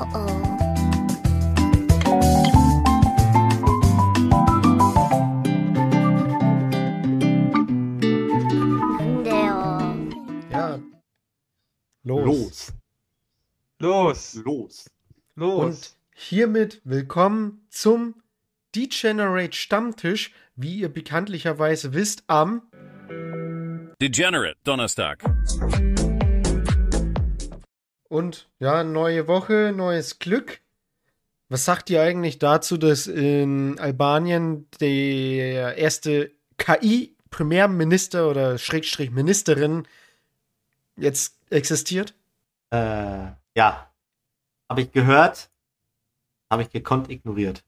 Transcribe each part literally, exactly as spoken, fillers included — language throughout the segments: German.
oh. Ja. Los. Los. Los. Los. Und hiermit willkommen zum Degenerate Stammtisch, wie ihr bekanntlicherweise wisst, am Degenerate Donnerstag. Und ja, neue Woche, neues Glück. Was sagt ihr eigentlich dazu, dass in Albanien der erste K I-Premierminister oder Schrägstrich Ministerin jetzt existiert? Äh, ja. Habe ich gehört, habe ich gekonnt ignoriert.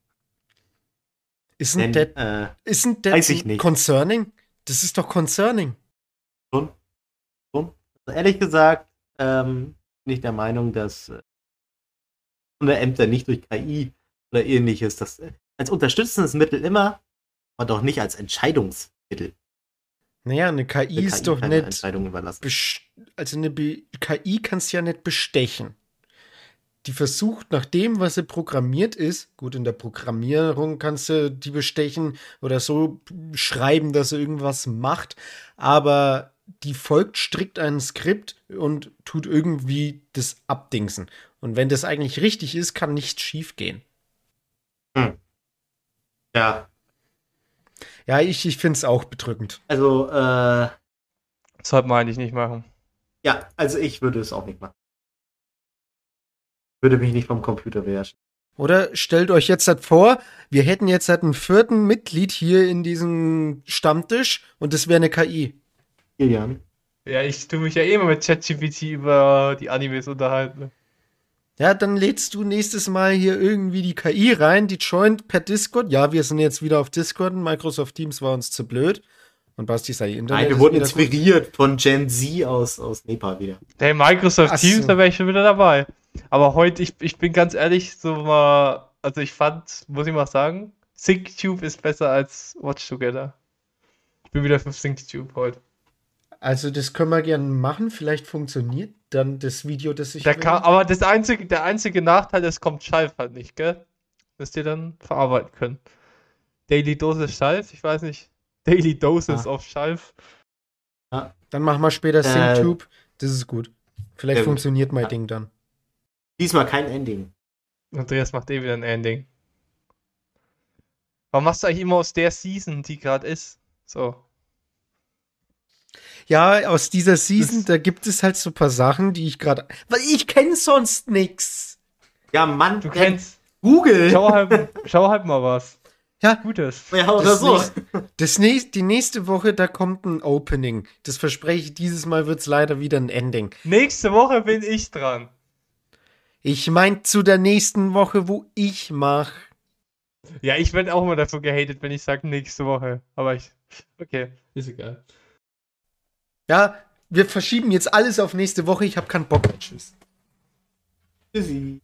Isn't Denn, that, äh, isn't that weiß ich nicht. concerning? Das ist doch concerning. Schon. Schon. Also ehrlich gesagt, ähm, bin ich der Meinung, dass äh, Ämter nicht durch K I oder ähnliches, das äh, als unterstützendes Mittel immer, aber doch nicht als Entscheidungsmittel. Naja, eine K I Der ist K I doch keine nicht. Entscheidung überlassen. best- Also eine Be- K I kannst du ja nicht bestechen. Die versucht nach dem, was sie programmiert ist, gut, in der Programmierung kannst du die bestechen oder so schreiben, dass sie irgendwas macht, aber die folgt strikt einem Skript und tut irgendwie das abdingsen. Und wenn das eigentlich richtig ist, kann nichts schief gehen. Hm. Ja, Ja, ich, ich finde es auch bedrückend. also, äh, Das sollte man eigentlich nicht machen. ja, also ich würde es auch nicht machen. Würde mich nicht vom Computer beherrschen. Oder stellt euch jetzt halt vor, wir hätten jetzt halt einen vierten Mitglied hier in diesem Stammtisch und das wäre eine K I. Kilian. Ja, ich tue mich ja eh immer mit ChatGPT über die Animes unterhalten. Ja, dann lädst du nächstes Mal hier irgendwie die K I rein, die joint per Discord. Ja, wir sind jetzt wieder auf Discord. Microsoft Teams war uns zu blöd. Und Basti sei Internet. Nein, wir ist wurden wieder gut. inspiriert von Gen Z aus, aus Nepal wieder. Hey, Microsoft Ach Teams, so. da wäre ich schon wieder dabei. Aber heute, ich, ich bin ganz ehrlich, so mal, also ich fand, muss ich mal sagen, SyncTube ist besser als Watch Together. Ich bin wieder für SyncTube heute. Also, das können wir gerne machen. Vielleicht funktioniert dann das Video, das ich Der will. kann, aber das einzige, der einzige Nachteil, es kommt Schalf halt nicht, gell? Dass die dann verarbeiten können. Daily Dosis Schalf, ich weiß nicht. Daily Dosis Ah. auf Schalf. Dann machen wir später Äh, SyncTube. Das ist gut. Vielleicht sehr gut. funktioniert mein Ja. Ding dann. Diesmal kein Ending. Andreas macht eh wieder ein Ending. Warum machst du eigentlich immer aus der Season, die gerade ist? So. Ja, aus dieser Season, Das- da gibt es halt so ein paar Sachen, die ich gerade. Weil ich kenne sonst nix. Ja, Mann, Du äh, kennst. Google. Schau halt, schau halt mal was. Ja, Gutes. Ja, oder Das so. nächste- Das nächst, die nächste Woche, da kommt ein Opening. Das verspreche ich, dieses Mal wird es leider wieder ein Ending. Nächste Woche bin ich dran. Ich mein zu der nächsten Woche, wo ich mach. Ja, ich werde auch immer dafür gehatet, wenn ich sage nächste Woche. Aber ich. Okay, ist egal. Ja, wir verschieben jetzt alles auf nächste Woche. Ich habe keinen Bock. Tschüss. Tschüssi.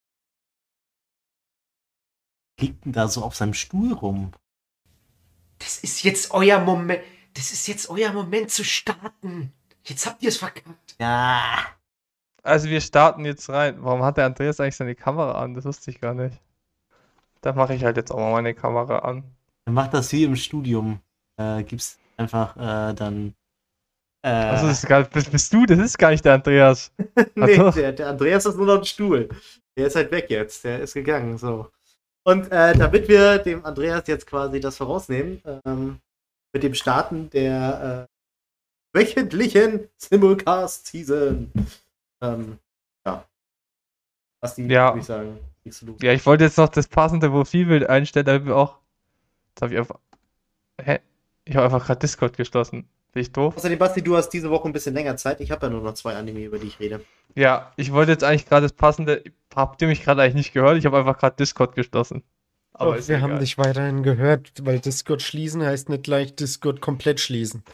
Liegt denn da so auf seinem Stuhl rum? Das ist jetzt euer Moment. Das ist jetzt euer Moment zu starten. Jetzt habt ihr es verkackt. Ja. Also wir starten jetzt rein. Warum hat der Andreas eigentlich seine Kamera an? Das wusste ich gar nicht. Da mache ich halt jetzt auch mal meine Kamera an. Dann macht das wie im Studium. Äh, gibt's einfach äh, dann. Äh, Also das ist gar, bist, bist du? Das ist gar nicht der Andreas. nee, Ach so. der, der Andreas ist nur noch ein Stuhl. Der ist halt weg jetzt. Der ist gegangen. So. Und äh, damit wir dem Andreas jetzt quasi das vorausnehmen, ähm, mit dem Starten der äh, wöchentlichen Simulcast-Season. Ähm, ja. Was die, Ja. würde ich sagen, kriegst du los. Ja, ich wollte jetzt noch das passende Profilbild einstellen, damit wir auch. Jetzt habe ich einfach. Hä? Ich habe einfach gerade Discord geschlossen. Bin ich doof? Außerdem, Basti, du hast diese Woche ein bisschen länger Zeit. Ich habe ja nur noch zwei Anime, über die ich rede. Ja, ich wollte jetzt eigentlich gerade das passende. Habt ihr mich gerade eigentlich nicht gehört? Ich habe einfach gerade Discord geschlossen. Aber Oh, ist wir egal. haben dich weiterhin gehört, weil Discord schließen heißt nicht gleich Discord komplett schließen.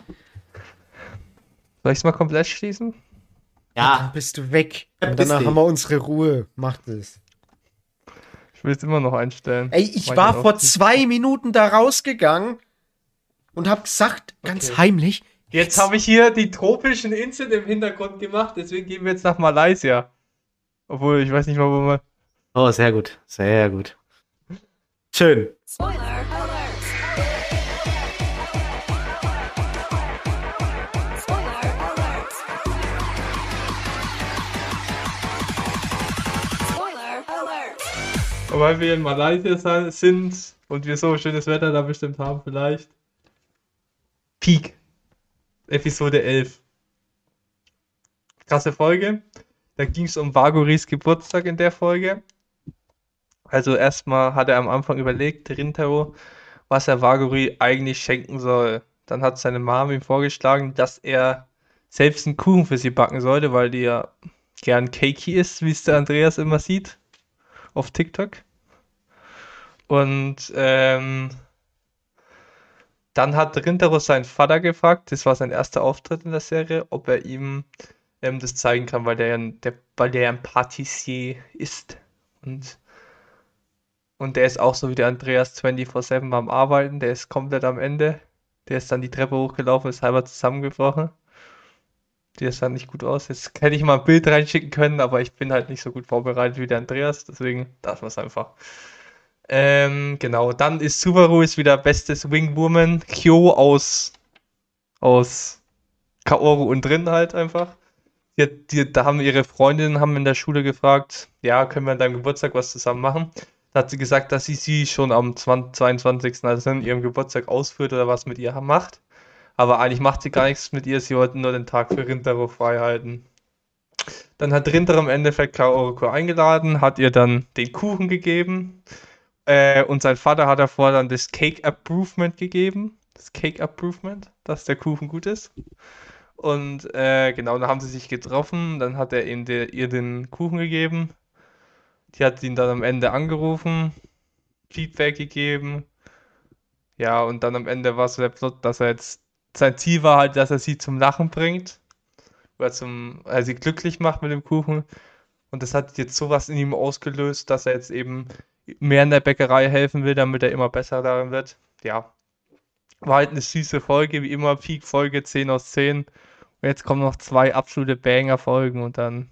Soll ich es mal komplett schließen? Dann Ja, bist du weg. Ja, Und bist danach du. haben wir unsere Ruhe. Macht es. Ich will es immer noch einstellen. Ey, ich Mach war dann vor auch nicht. zwei Minuten da rausgegangen und hab gesagt, ganz Okay. heimlich, Jetzt habe ich hier die tropischen Inseln im Hintergrund gemacht, deswegen gehen wir jetzt nach Malaysia. Obwohl, ich weiß nicht mal, wo man. Oh, sehr gut. Sehr gut. Schön. Spoiler alert! Spoiler alert! Spoiler alert! Und weil wir in Malaysia sa- sind und wir so schönes Wetter da bestimmt haben, vielleicht. Peak. Episode elf. Krasse Folge. Da ging es um Vagoris Geburtstag in der Folge. Also erstmal hat er am Anfang überlegt, Rintaro, was er Vagori eigentlich schenken soll. Dann hat seine Mom ihm vorgeschlagen, dass er selbst einen Kuchen für sie backen sollte, weil die ja gern cakey ist, wie es der Andreas immer sieht auf TikTok. Und ähm, dann hat Rintaro seinen Vater gefragt, das war sein erster Auftritt in der Serie, ob er ihm ähm, das zeigen kann, weil der, ja ein- der, weil der ja ein Patissier ist. Und, und der ist auch so wie der Andreas vierundzwanzig sieben am Arbeiten, der ist komplett am Ende. Der ist dann die Treppe hochgelaufen, ist halber zusammengebrochen. Der sah nicht gut aus. Jetzt hätte ich mal ein Bild reinschicken können, aber ich bin halt nicht so gut vorbereitet wie der Andreas, deswegen darf man es einfach. Ähm, genau, dann ist Subaru ist wieder bestes Wingwoman. Kyo aus, aus Kaoru und drin halt einfach. Die, hat- die, da haben ihre Freundinnen haben in der Schule gefragt, ja, können wir an deinem Geburtstag was zusammen machen? Da hat sie gesagt, dass sie sie schon am zwanzig zweiundzwanzigsten also an ihrem Geburtstag ausführt oder was mit ihr macht. Aber eigentlich macht sie gar nichts mit ihr, sie wollten nur den Tag für Rintaro frei halten. Dann hat Rintaro im Endeffekt Kaoru eingeladen, hat ihr dann den Kuchen gegeben. Äh, und sein Vater hat davor dann das Cake Approvement gegeben. Das Cake Approvement, dass der Kuchen gut ist. Und äh, genau, dann haben sie sich getroffen. Dann hat er ihm der, ihr den Kuchen gegeben. Die hat ihn dann am Ende angerufen, Feedback gegeben. Ja, und dann am Ende war so der Plot, dass er jetzt, sein Ziel war halt, dass er sie zum Lachen bringt. Oder zum, er sie glücklich macht mit dem Kuchen. Und das hat jetzt sowas in ihm ausgelöst, dass er jetzt eben mehr in der Bäckerei helfen will, damit er immer besser darin wird. Ja, war halt eine süße Folge, wie immer, Peak-Folge zehn aus zehn. Und jetzt kommen noch zwei absolute Banger-Folgen und dann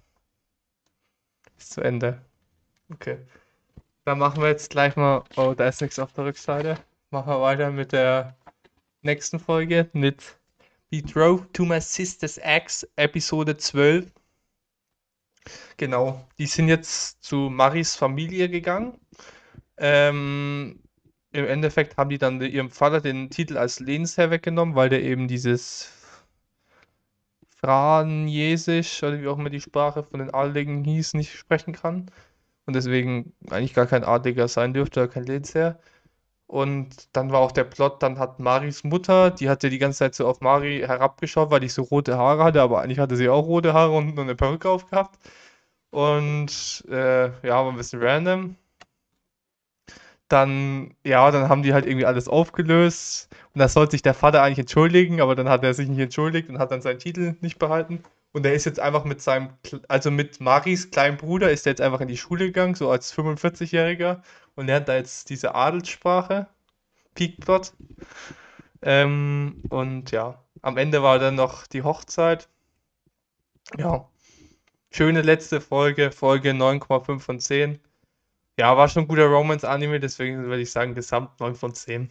ist zu Ende. Okay. Dann machen wir jetzt gleich mal, oh, da ist nichts auf der Rückseite. Machen wir weiter mit der nächsten Folge mit Betrothed to My Sister's Ex, Episode zwölf. Genau, die sind jetzt zu Maris Familie gegangen. Ähm, Im Endeffekt haben die dann ihrem Vater den Titel als Lehnsherr weggenommen, weil der eben dieses Franjesisch oder wie auch immer die Sprache von den Adligen hieß, nicht sprechen kann. Und deswegen eigentlich gar kein Adliger sein dürfte oder kein Lehnsherr. Und dann war auch der Plot, dann hat Maris Mutter, die hatte die ganze Zeit so auf Mari herabgeschaut, weil die so rote Haare hatte, aber eigentlich hatte sie auch rote Haare und nur eine Perücke aufgehabt. Und äh, ja, war ein bisschen random. Dann, ja, dann haben die halt irgendwie alles aufgelöst. Und da sollte sich der Vater eigentlich entschuldigen, aber dann hat er sich nicht entschuldigt und hat dann seinen Titel nicht behalten. Und er ist jetzt einfach mit seinem, Kle- also mit Maris kleinen Bruder, ist er jetzt einfach in die Schule gegangen, so als fünfundvierzig-Jähriger und lernt da jetzt diese Adelssprache, Peakplot. Ähm, und ja, am Ende war dann noch die Hochzeit. Ja, schöne letzte Folge, Folge neun Komma fünf von zehn. Ja, war schon ein guter Romance-Anime, deswegen würde ich sagen, gesamt neun von zehn.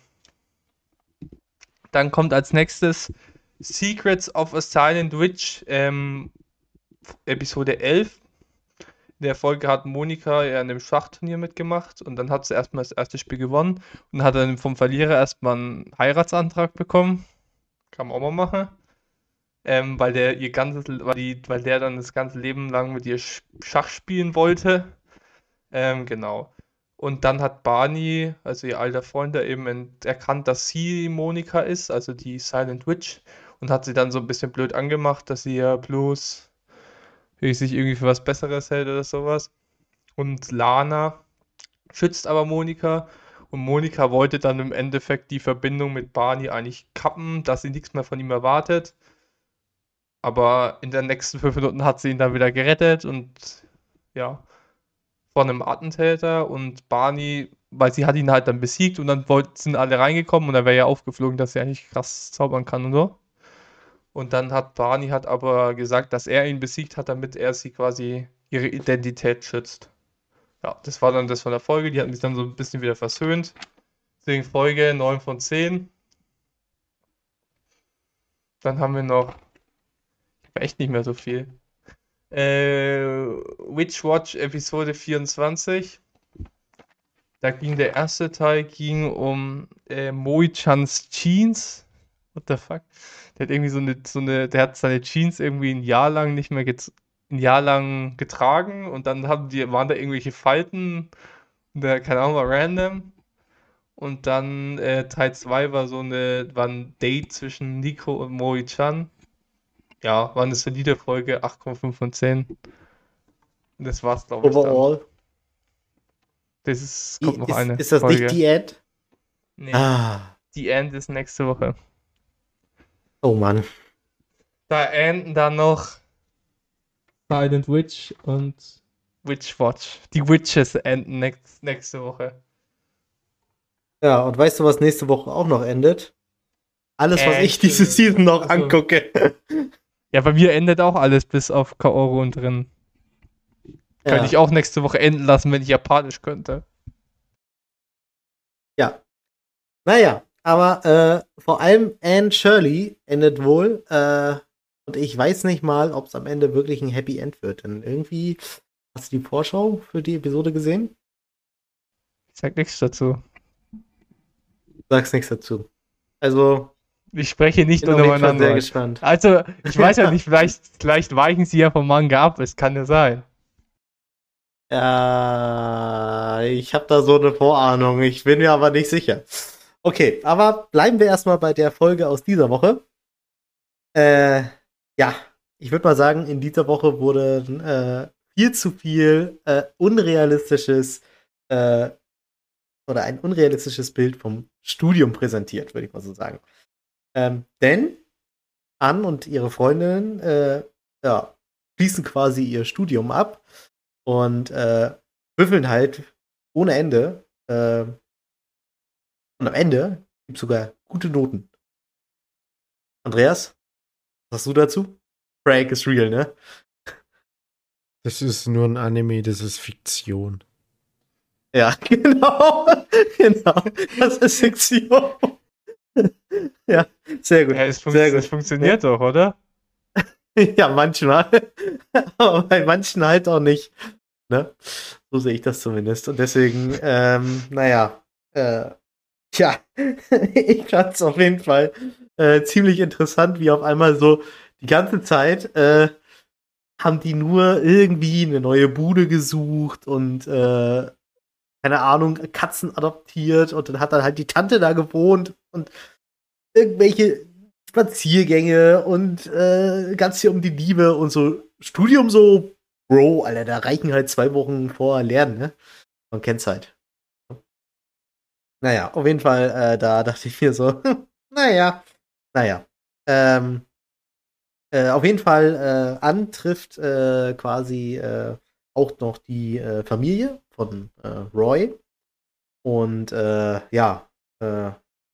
Dann kommt als nächstes Secrets of a Silent Witch, ähm, Episode elf. In der Folge hat Monika ja an dem Schachturnier mitgemacht und dann hat sie erstmal das erste Spiel gewonnen und hat dann vom Verlierer erstmal einen Heiratsantrag bekommen. Kann man auch mal machen. Ähm, weil der ihr ganzes, weil die, weil der dann das ganze Leben lang mit ihr Sch- Schach spielen wollte. Ähm, genau. Und dann hat Barney, also ihr alter Freund, da eben ent- erkannt, dass sie Monika ist, also die Silent Witch, und hat sie dann so ein bisschen blöd angemacht, dass sie ja bloß irgendwie sich irgendwie für was Besseres hält oder sowas. Und Lana schützt aber Monika. Und Monika wollte dann im Endeffekt die Verbindung mit Barney eigentlich kappen, dass sie nichts mehr von ihm erwartet. Aber in den nächsten fünf Minuten hat sie ihn dann wieder gerettet und ja, von einem Attentäter und Barney, weil sie hat ihn halt dann besiegt und dann wollten, sind alle reingekommen und er wäre ja aufgeflogen, dass er eigentlich krass zaubern kann und so. Und dann hat Barney hat aber gesagt, dass er ihn besiegt hat, damit er sie quasi ihre Identität schützt. Ja, das war dann das von der Folge. Die hatten sich dann so ein bisschen wieder versöhnt. Deswegen Folge neun von zehn. Dann haben wir noch, ich habe echt nicht mehr so viel. Äh, Witch Watch Episode vierundzwanzig. Da ging der erste Teil ging um äh, Moi-Chans Jeans. What the fuck? Der hat irgendwie so eine, so eine, der hat seine Jeans irgendwie ein Jahr lang nicht mehr get, ein Jahr lang getragen und dann haben die, waren da irgendwelche Falten. Der, keine Ahnung, war random. Und dann äh, Teil zwei war so eine, war ein Date zwischen Nico und Moi-Chan. Ja, war eine solide Folge, acht Komma fünf von zehn. Und das war's, glaube ich, dann. Overall. Das ist, kommt noch ist, eine ist das Folge. nicht die End? Nee, Ah. die End ist nächste Woche. Oh Mann. Da enden dann noch Silent Witch und Witch Watch. Die Witches enden next, nächste Woche. Ja, und weißt du, was nächste Woche auch noch endet? Alles, was Äh, ich diese Season noch also- angucke. Ja, bei mir endet auch alles bis auf Kaoru und drin. Könnte Ja. ich auch nächste Woche enden lassen, wenn ich Japanisch könnte. Ja. Naja, aber äh, vor allem Anne Shirley endet wohl. Äh, und ich weiß nicht mal, ob es am Ende wirklich ein Happy End wird. Denn irgendwie, hast du die Vorschau für die Episode gesehen? Ich sag nichts dazu. Sag's nichts dazu. Also, Ich spreche nicht bin auf unter jeden Fall meiner sehr Hand. gespannt. Also, ich weiß ja nicht, vielleicht, vielleicht weichen sie ja vom Manga ab, es kann ja sein. Ja, ich habe da so eine Vorahnung. Ich bin mir aber nicht sicher. Okay, aber bleiben wir erstmal bei der Folge aus dieser Woche. Äh, ja, ich würde mal sagen, in dieser Woche wurde äh, viel zu viel äh, unrealistisches äh, oder ein unrealistisches Bild vom Studium präsentiert, würde ich mal so sagen. Ähm, denn Ann und ihre Freundin äh, ja, schließen quasi ihr Studium ab und äh, büffeln halt ohne Ende. Äh, und am Ende gibt es sogar gute Noten. Andreas, was hast du dazu? Prank is real, ne? Das ist nur ein Anime, das ist Fiktion. Ja, genau. Genau. Das ist Fiktion. Ja, sehr gut. Ja, es, fun sehr gut. es funktioniert doch, oder? Ja, manchmal. Aber bei manchen halt auch nicht. Ne? So sehe ich das zumindest. Und deswegen, ähm, naja, äh, tja, ich fand es auf jeden Fall äh, ziemlich interessant, wie auf einmal so die ganze Zeit äh, haben die nur irgendwie eine neue Bude gesucht und äh, keine Ahnung, Katzen adoptiert und dann hat dann halt die Tante da gewohnt und irgendwelche Spaziergänge und äh, ganz viel um die Liebe und so. Studium so, Bro, Alter, da reichen halt zwei Wochen vor Lernen, ne? Man kennt's halt. Naja, auf jeden Fall, äh, da dachte ich mir so, naja, naja. Ähm, äh, auf jeden Fall, äh, Ann trifft äh, quasi äh, auch noch die äh, Familie von äh, Roy. Und äh, ja, äh,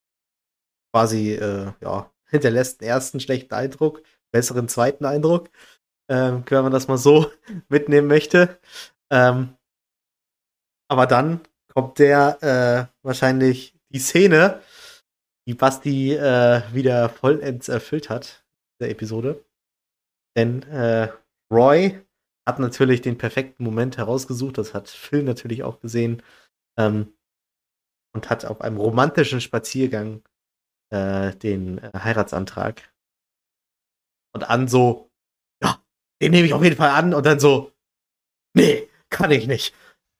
quasi, äh, ja, hinterlässt einen ersten schlechten Eindruck, besseren zweiten Eindruck, ähm, wenn man das mal so mitnehmen möchte. Ähm, aber dann kommt der äh, wahrscheinlich die Szene, die Basti äh, wieder vollends erfüllt hat, der Episode. Denn äh, Roy hat natürlich den perfekten Moment herausgesucht, das hat Phil natürlich auch gesehen, ähm, und hat auf einem romantischen Spaziergang äh, den äh, Heiratsantrag. Und Ann so, ja, den nehme ich auf jeden Fall an. Und dann so, nee, kann ich nicht.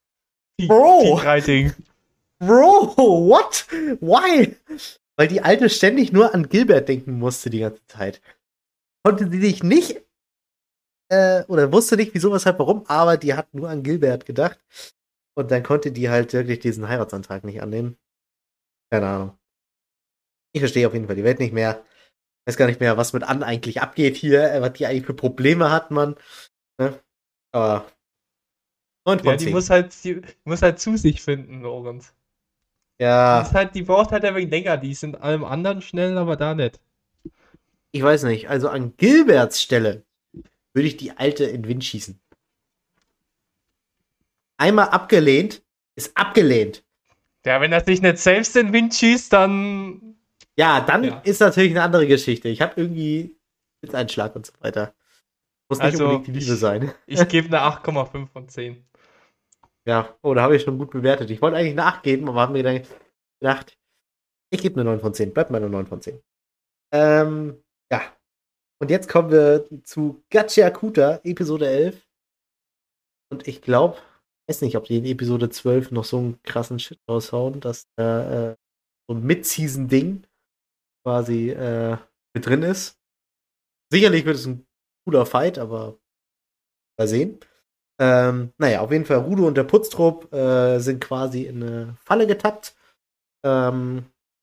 Bro! Rating. Bro, what? Why? Weil die Alte ständig nur an Gilbert denken musste die ganze Zeit. Konnte sie sich nicht, äh, oder wusste nicht, wieso, weshalb, warum, aber die hat nur an Gilbert gedacht. Und dann konnte die halt wirklich diesen Heiratsantrag nicht annehmen. Keine Ahnung. Ich verstehe auf jeden Fall die Welt nicht mehr. Weiß gar nicht mehr, was mit Ann eigentlich abgeht hier, äh, was die eigentlich für Probleme hat, man. Ne? Aber neun Ja, von die zehn. muss halt, die muss halt zu sich finden, Lorenz. Die, Ja, ist halt, die braucht halt ein wenig länger. Die ist in allem anderen schnell, aber da nicht. ich weiß nicht. Also an Gilberts Stelle würde ich die Alte in den Wind schießen. einmal abgelehnt, ist abgelehnt. Ja, wenn er sich nicht selbst in den Wind schießt, dann. Ja, dann Ja. ist natürlich eine andere Geschichte. Ich habe irgendwie Blitzeinschlag und so weiter. Muss nicht Also, unbedingt die Liebe ich- sein. Ich gebe eine acht Komma fünf von zehn. Ja, oh, da habe ich schon gut bewertet. Ich wollte eigentlich eine acht geben, aber habe mir dann gedacht, ich gebe eine neun von zehn. Bleibt meine neun von zehn. Ähm, ja. Und jetzt kommen wir zu Gachiakuta, Episode elf. Und ich glaube, weiß nicht, ob die in Episode zwölf noch so einen krassen Shit raushauen, dass da äh, so ein Mid-Season-Ding quasi äh, mit drin ist. Sicherlich wird es ein cooler Fight, aber mal sehen. Ähm, naja, auf jeden Fall, Rudo und der Putztrupp äh, sind quasi in eine Falle getappt. Ähm,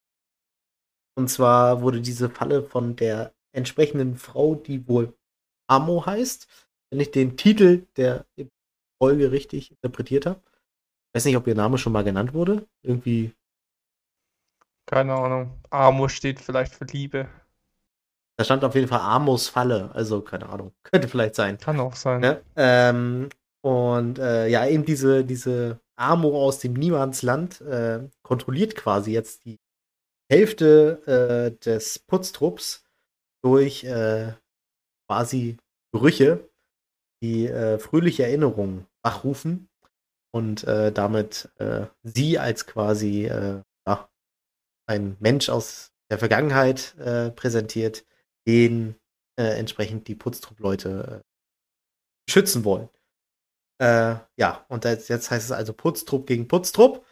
und zwar wurde diese Falle von der entsprechenden Frau, die wohl Amo heißt, wenn ich den Titel der Folge richtig interpretiert habe. Ich weiß nicht, ob ihr Name schon mal genannt wurde. Irgendwie. Keine Ahnung. Amo steht vielleicht für Liebe. Da stand auf jeden Fall Amos Falle. Also, keine Ahnung. Könnte vielleicht sein. Kann auch sein. Ne? Ähm, und äh, ja, eben diese, diese Amo aus dem Niemandsland äh, kontrolliert quasi jetzt die Hälfte äh, des Putztrupps durch äh, quasi Gerüche, die äh, fröhliche Erinnerungen wachrufen und äh, damit äh, sie als quasi äh, ja, ein Mensch aus der Vergangenheit äh, präsentiert, den äh, entsprechend die Putztrupp-Leute äh, schützen wollen. Äh, ja, und das, jetzt heißt es also Putztrupp gegen Putztrupp.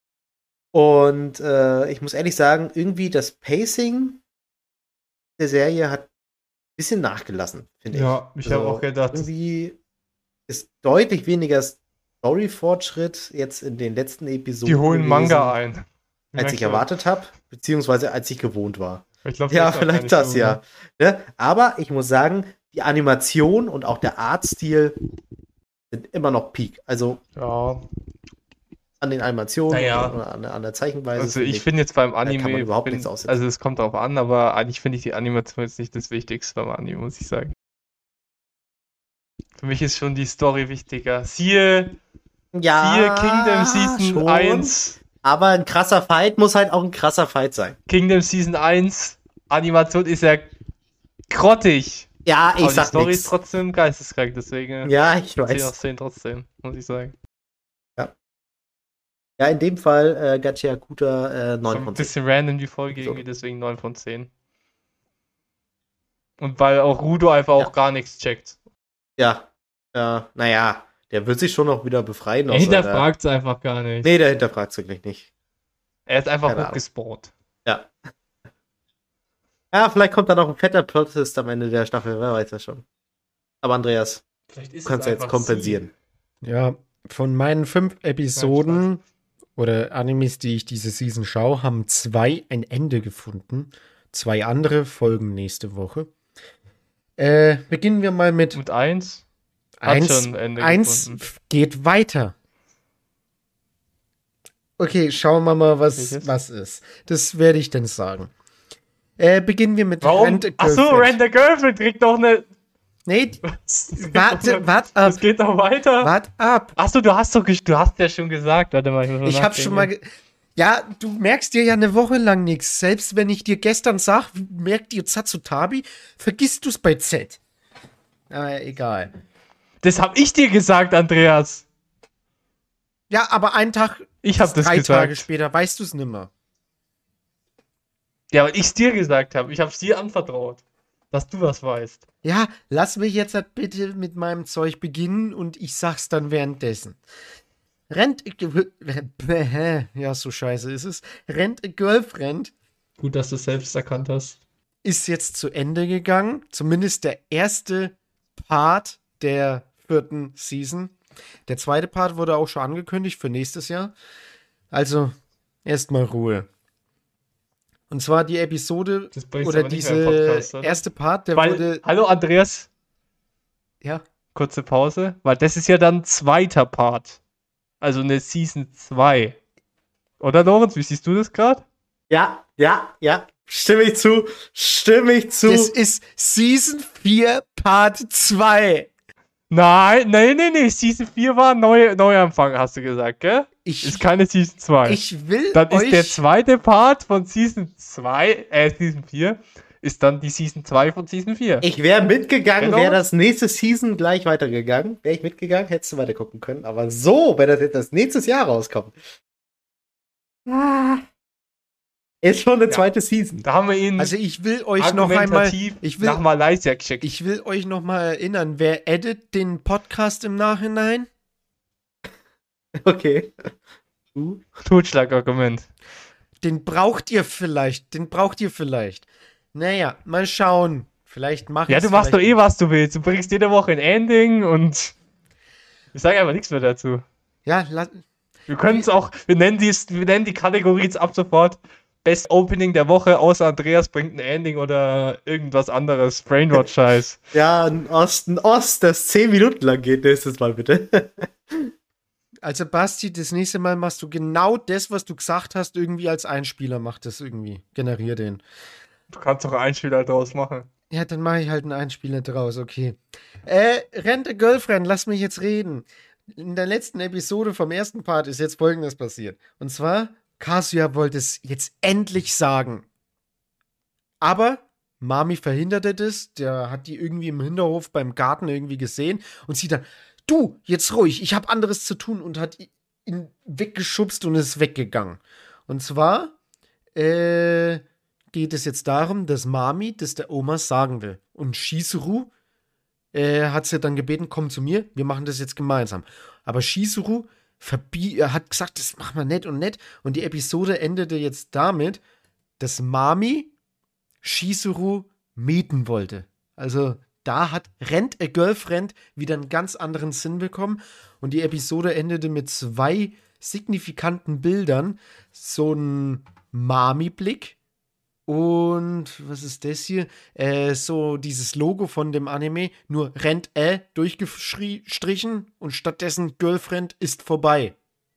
Und äh, ich muss ehrlich sagen, irgendwie das Pacing der Serie hat ein bisschen nachgelassen, finde ich. Ja, ich habe auch gedacht. Irgendwie ist deutlich weniger Story-Fortschritt jetzt in den letzten Episoden Die holen gewesen, Manga ein. als ich Ja, klar. erwartet habe, beziehungsweise als ich gewohnt war. Ich glaub, Ja, das ist auch gar vielleicht nicht das, so, ja. ne? Ne? Aber ich muss sagen, die Animation und auch der Artstil sind immer noch Peak. Also Ja, an den Animationen Naja. oder an, an der Zeichenweise. also finde ich finde jetzt beim kann man Anime, überhaupt bin, nichts aussetzen. also es kommt darauf an, aber eigentlich finde ich die Animation jetzt nicht das Wichtigste beim Anime, muss ich sagen. Für mich ist schon die Story wichtiger. Siehe, ja, siehe Kingdom Season schon. eins. Aber ein krasser Fight muss halt auch ein krasser Fight sein. Kingdom Season eins, Animation ist ja grottig. Ja, ich aber die sag Story nichts. ist trotzdem geisteskrank, deswegen Ja, ich zehn weiß. aus zehn trotzdem, muss ich sagen. Ja, in dem Fall äh, Gachiakuta äh, So neun ein von zehn. bisschen random die Folge So. irgendwie, deswegen neun von zehn. Und weil auch Rudo einfach Ja. auch gar nichts checkt. Ja, ja, naja, der wird sich schon noch wieder befreien. Er aus seiner- hinterfragt es einfach gar nicht. Nee, der hinterfragt es wirklich nicht. Er ist einfach Keine Ahnung. hochgespawnt. Ja. Ja, vielleicht kommt da noch ein fetter Plot-Twist am Ende der Staffel, wer weiß das schon. Aber Andreas, Vielleicht du ist kannst ja jetzt kompensieren. Ja, von meinen fünf Episoden oder Animes, die ich diese Season schaue, haben zwei ein Ende gefunden. Zwei andere folgen nächste Woche. Äh, beginnen wir mal mit Und eins hat eins. schon ein Ende Eins gefunden. f- geht weiter. Okay, schauen wir mal, was, Welches? was ist. Das werde ich dann sagen. Äh, beginnen wir mit Warum? Rent a Achso, Girlfriend. Rent a Girlfriend kriegt noch eine. Nee, Das geht warte, doch- warte Das ab. geht doch weiter. Wart ab. Achso, du hast doch ges- du hast ja schon gesagt. Warte mal, ich, muss mal Ich habe schon mal. nachdenken. ge- Ja, du merkst dir ja eine Woche lang nichts. Selbst wenn ich dir gestern sag, merkt dir Zatsutabi, vergisst du es bei Z. Aber egal. Das hab ich dir gesagt, Andreas. Ja, aber einen Tag, Ich hab das drei gesagt. Tage später weißt du es nimmer. Ja, weil ich es dir gesagt habe. Ich hab's dir anvertraut, dass du was weißt. Ja, lass mich jetzt halt bitte mit meinem Zeug beginnen und ich sag's dann währenddessen. Rent a Ge- ja, so scheiße ist es. Rent a Girlfriend Gut, dass du es selbst erkannt hast. ist jetzt zu Ende gegangen. Zumindest der erste Part der vierten Season. Der zweite Part wurde auch schon angekündigt für nächstes Jahr. Also, erstmal Ruhe. Und zwar die Episode Das bringst oder aber nicht mehr im diese Podcast, oder? erste Part, der Weil, wurde. hallo Andreas, Ja, kurze Pause, weil das ist ja dann zweiter Part. Also eine Season zwei. Oder Lorenz, wie siehst du das gerade? Ja, ja, ja. Stimme ich zu. Stimme ich zu. das ist Season vier Part zwei. Nein, nein, nein, nein. Season vier war neu, Neuanfang, hast du gesagt, gell? Ich, Ist keine Season zwei. ich will Dann euch... ist der zweite Part von Season zwei, äh, Season vier, ist dann die Season zwei von Season vier. Ich wäre mitgegangen, Genau. wäre das nächste Season gleich weitergegangen. Wäre ich mitgegangen, hättest du weiter gucken können. Aber so, wenn das jetzt das nächstes Jahr rauskommt. Ah. Ist schon eine Ja. zweite Season. Da haben wir ihn Also ich will euch noch einmal... argumentativ Ich will, nach Malaysia geschickt. ich will euch noch mal erinnern, wer edit den Podcast im Nachhinein? Okay. Uh. Totschlagargument. Den braucht ihr vielleicht. Den braucht ihr vielleicht. Naja, mal schauen. Vielleicht mache ich Ja, du machst doch eh, was du willst. Du bringst jede Woche ein Ending und ich sage einfach nichts mehr dazu. Ja, la- Wir können es auch, wir nennen, dies, wir nennen die Kategorie jetzt ab sofort Best Opening der Woche, außer Andreas bringt ein Ending oder irgendwas anderes. Brainrot-Scheiß. Ja, ein Ost, ein Ost, das zehn Minuten lang geht, nächstes Mal bitte. also Basti, das nächste Mal machst du genau das, was du gesagt hast, irgendwie als Einspieler. Mach das irgendwie. Generier den. Du kannst doch einen Spieler draus machen. Ja, dann mache ich halt einen Einspieler draus, okay. Äh, Rente Girlfriend, lass mich jetzt reden. In der letzten Episode vom ersten Part ist jetzt Folgendes passiert. Und zwar, Kazuya wollte es jetzt endlich sagen. Aber Mami verhinderte das. Der hat die irgendwie im Hinterhof beim Garten irgendwie gesehen. Und sie dann, du, jetzt ruhig, ich habe anderes zu tun. Und hat ihn weggeschubst und ist weggegangen. Und zwar, äh... geht es jetzt darum, dass Mami das der Oma sagen will. Und Shizuru äh, hat sie dann gebeten, komm zu mir, wir machen das jetzt gemeinsam. Aber Shizuru verbie- er hat gesagt, das machen wir nett und nett. Und die Episode endete jetzt damit, dass Mami Shizuru mieten wollte. Also da hat Rent a Girlfriend wieder einen ganz anderen Sinn bekommen. Und die Episode endete mit zwei signifikanten Bildern. So ein Mami-Blick. Und was ist das hier? Äh, so dieses Logo von dem Anime, nur Rent äh durchgestrichen und stattdessen Girlfriend ist vorbei.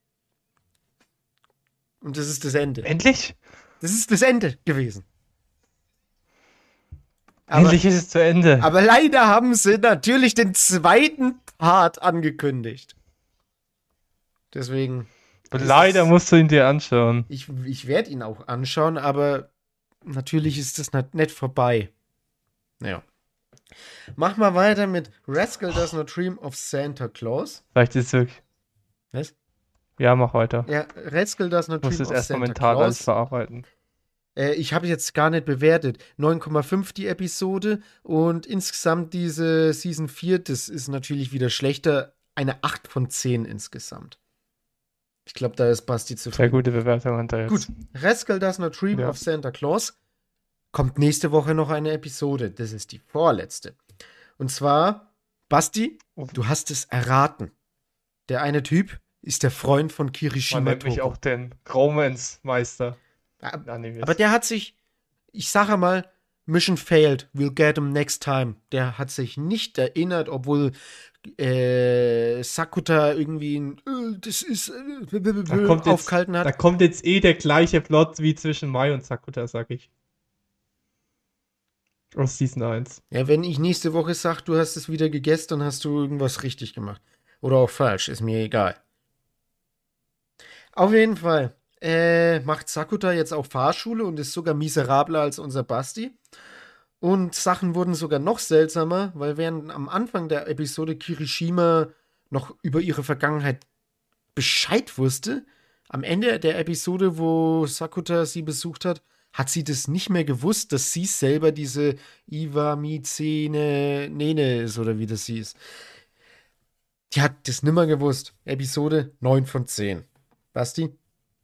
Und das ist das Ende. Endlich? Das ist das Ende gewesen. Aber, Endlich ist es zu Ende. aber leider haben sie natürlich den zweiten Part angekündigt. Deswegen. Und ist leider es- musst du ihn dir anschauen. Ich, ich werde ihn auch anschauen, aber natürlich ist das nicht, nicht vorbei. Ja. Mach mal weiter mit Rascal Does Not Dream of Santa Claus. Vielleicht ist es wirklich. Was? Ja, mach weiter. Ja, Rascal Does Not Ich muss Dream das of erstmal Santa mental alles Claus. verarbeiten. Äh, ich habe jetzt gar nicht bewertet. neun Komma fünf die Episode und insgesamt diese Season vier, das ist natürlich wieder schlechter. Eine acht von zehn insgesamt. Ich glaube, da ist Basti Sehr zufrieden. gute Bewertung hat er jetzt. Gut, Rascal Does Not Dream Ja. of Santa Claus kommt nächste Woche noch eine Episode. Das ist die vorletzte. Und zwar, Basti, du hast es erraten. Der eine Typ ist der Freund von Man Kirishima nennt mich Toko. auch den Romance-Meister. Ja, Ja, nee, aber der hat sich, ich sage mal, Mission failed, we'll get him next time. Der hat sich nicht erinnert, obwohl äh, Sakuta irgendwie ein, äh, das ist äh, Da kommt, jetzt, aufgehalten hat. da kommt jetzt eh der gleiche Plot wie zwischen Mai und Sakuta, sag ich. Aus Season eins. Ja, wenn ich nächste Woche sage, du hast es wieder gegessen, dann hast du irgendwas richtig gemacht. Oder auch falsch, ist mir egal. Auf jeden Fall äh, macht Sakuta jetzt auch Fahrschule und ist sogar miserabler als unser Basti. Und Sachen wurden sogar noch seltsamer, weil während am Anfang der Episode Kirishima noch über ihre Vergangenheit Bescheid wusste, am Ende der Episode, wo Sakuta sie besucht hat, hat sie das nicht mehr gewusst, dass sie selber diese Iwamizene Nene ist oder wie das hieß. Die hat das nimmer gewusst. Episode neun von zehn. Basti?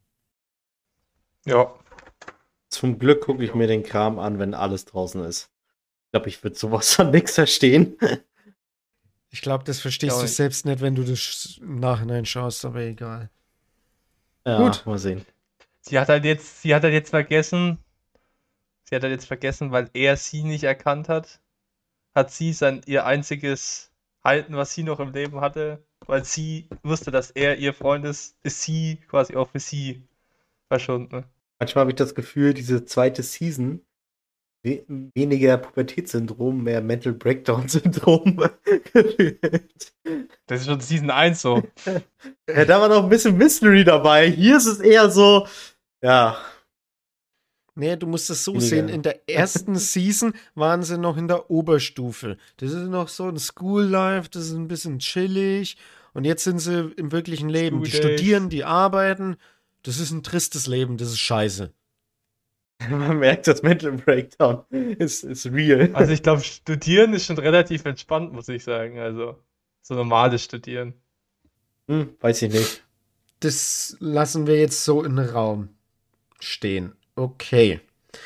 Ja. Zum Glück gucke ich mir den Kram an, wenn alles draußen ist. Ich glaube, ich würde sowas von nichts verstehen. Ich glaube, das verstehst Ja, du ich- selbst nicht, wenn du das im Nachhinein schaust, aber egal. Ja, Gut. mal sehen. Sie hat halt jetzt, sie hat halt jetzt vergessen, sie hat halt jetzt vergessen, weil er sie nicht erkannt hat, hat sie sein, ihr einziges Halten, was sie noch im Leben hatte, weil sie wusste, dass er ihr Freund ist, ist sie quasi auch für sie verschwunden. Manchmal habe ich das Gefühl, diese zweite Season we weniger Pubertätssyndrom, mehr Mental Breakdown-Syndrom gefühlt. Das ist schon Season eins so. Ja, da war noch ein bisschen Mystery dabei. Hier ist es eher so, ja. Nee, du musst es so Weniger. sehen, in der ersten Season waren sie noch in der Oberstufe. Das ist noch so ein School Life, das ist ein bisschen chillig. Und jetzt sind sie im wirklichen Leben. Die School Days. studieren, die arbeiten. Das ist ein tristes Leben, das ist scheiße. Man merkt, das Mental Breakdown ist, ist real. Also ich glaube, Studieren ist schon relativ entspannt, muss ich sagen. Also so normales Studieren. Hm, weiß ich nicht. Das lassen wir jetzt so in den Raum stehen. Okay.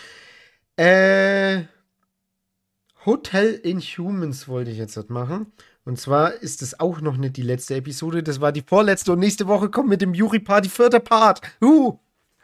Äh, Hotel Inhumans wollte ich jetzt machen. Und zwar ist es auch noch nicht die letzte Episode. Das war die vorletzte. Und nächste Woche kommt mit dem Yuri-Part die vierte Part. Uh.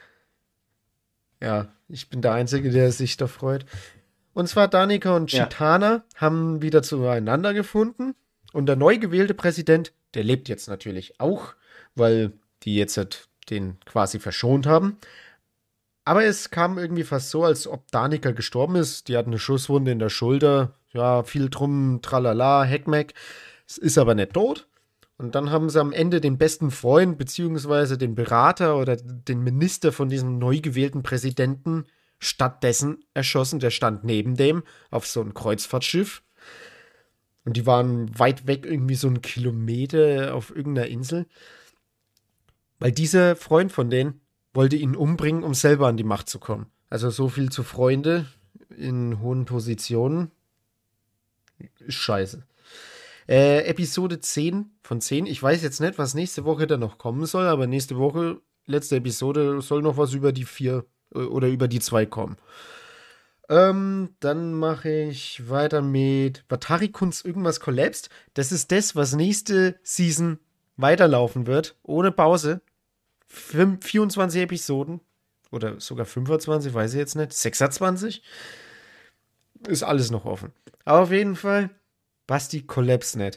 Ja, ich bin der Einzige, der sich da freut. Und zwar Danica und Ja. Chitana haben wieder zueinander gefunden. Und der neu gewählte Präsident, der lebt jetzt natürlich auch, weil die jetzt halt den quasi verschont haben. Aber es kam irgendwie fast so, als ob Danica gestorben ist. Die hat eine Schusswunde in der Schulter. Ja, viel drum, tralala, Heckmeck. Es ist aber nicht tot. Und dann haben sie am Ende den besten Freund, beziehungsweise den Berater oder den Minister von diesem neu gewählten Präsidenten stattdessen erschossen. Der stand neben dem auf so einem Kreuzfahrtschiff. Und die waren weit weg, irgendwie so einen Kilometer auf irgendeiner Insel. Weil dieser Freund von denen wollte ihn umbringen, um selber an die Macht zu kommen. Also so viel zu Freunde in hohen Positionen. Ist scheiße. Äh, Episode zehn von zehn. Ich weiß jetzt nicht, was nächste Woche dann noch kommen soll, aber nächste Woche, letzte Episode, soll noch was über die vier äh, oder über die zwei kommen. Ähm, dann mache ich weiter mit Vatari-Kunst irgendwas collapsed. Das ist das, was nächste Season weiterlaufen wird, ohne Pause. Fünf- vierundzwanzig Episoden oder sogar fünfundzwanzig, weiß ich jetzt nicht. sechsundzwanzig ist alles noch offen. Aber auf jeden Fall, Basti collapse nicht.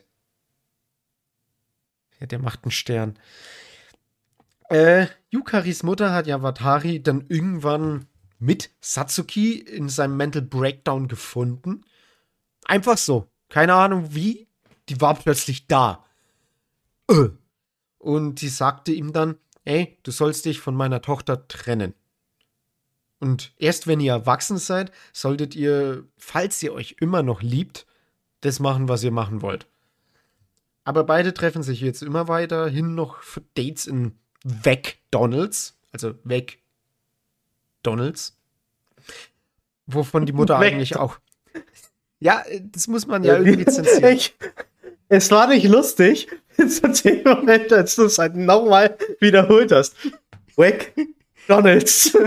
Ja, der macht einen Stern. Äh, Yukaris Mutter hat ja Watari dann irgendwann mit Satsuki in seinem Mental Breakdown gefunden. Einfach so. Keine Ahnung wie. Die war plötzlich da. Äh. Und sie sagte ihm dann, ey, du sollst dich von meiner Tochter trennen. Und erst wenn ihr erwachsen seid, solltet ihr, falls ihr euch immer noch liebt, das machen, was ihr machen wollt. Aber beide treffen sich jetzt immer weiterhin noch für Dates in McDonald's, also McDonald's, wovon die Mutter eigentlich auch. Ja, das muss man ja irgendwie zensieren. Ich, es war nicht lustig, bis zu dem Moment, als du es halt nochmal wiederholt hast. McDonald's.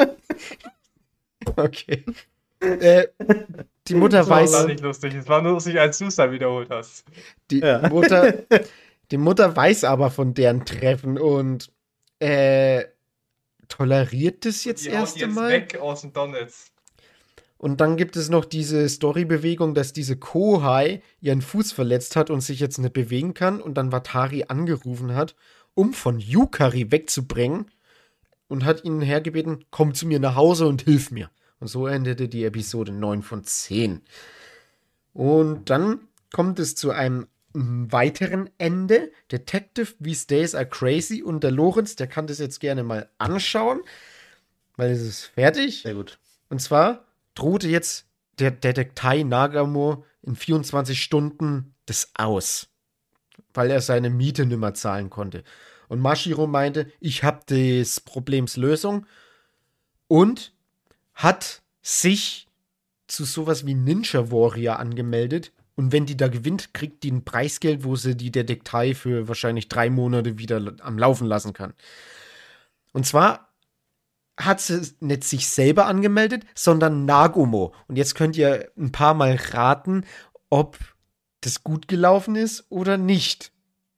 Okay. Äh, die Mutter Das war weiß. nicht lustig. Es war nur lustig, als du es da wiederholt hast. Die Ja. Mutter, die Mutter weiß aber von deren Treffen und äh, toleriert das jetzt Die hauen erst jetzt einmal. weg aus dem Donetsk. Und dann gibt es noch diese Storybewegung, dass diese Kohai ihren Fuß verletzt hat und sich jetzt nicht bewegen kann und dann Watari angerufen hat, um von Yukari wegzubringen und hat ihn hergebeten, komm zu mir nach Hause und hilf mir. Und so endete die Episode neun von zehn. Und dann kommt es zu einem mm, weiteren Ende. Detective These Days Are Crazy und der Lorenz, der kann das jetzt gerne mal anschauen, weil es ist fertig. Sehr gut. Und zwar drohte jetzt der Detektei Nagamo in vierundzwanzig Stunden das aus, weil er seine Miete nicht mehr zahlen konnte. Und Mashiro meinte, ich habe des Problems Lösung und hat sich zu sowas wie Ninja Warrior angemeldet. Und wenn die da gewinnt, kriegt die ein Preisgeld, wo sie die Detektei für wahrscheinlich drei Monate wieder am Laufen lassen kann. Und zwar hat sie nicht sich selber angemeldet, sondern Nagumo. Und jetzt könnt ihr ein paar Mal raten, ob das gut gelaufen ist oder nicht.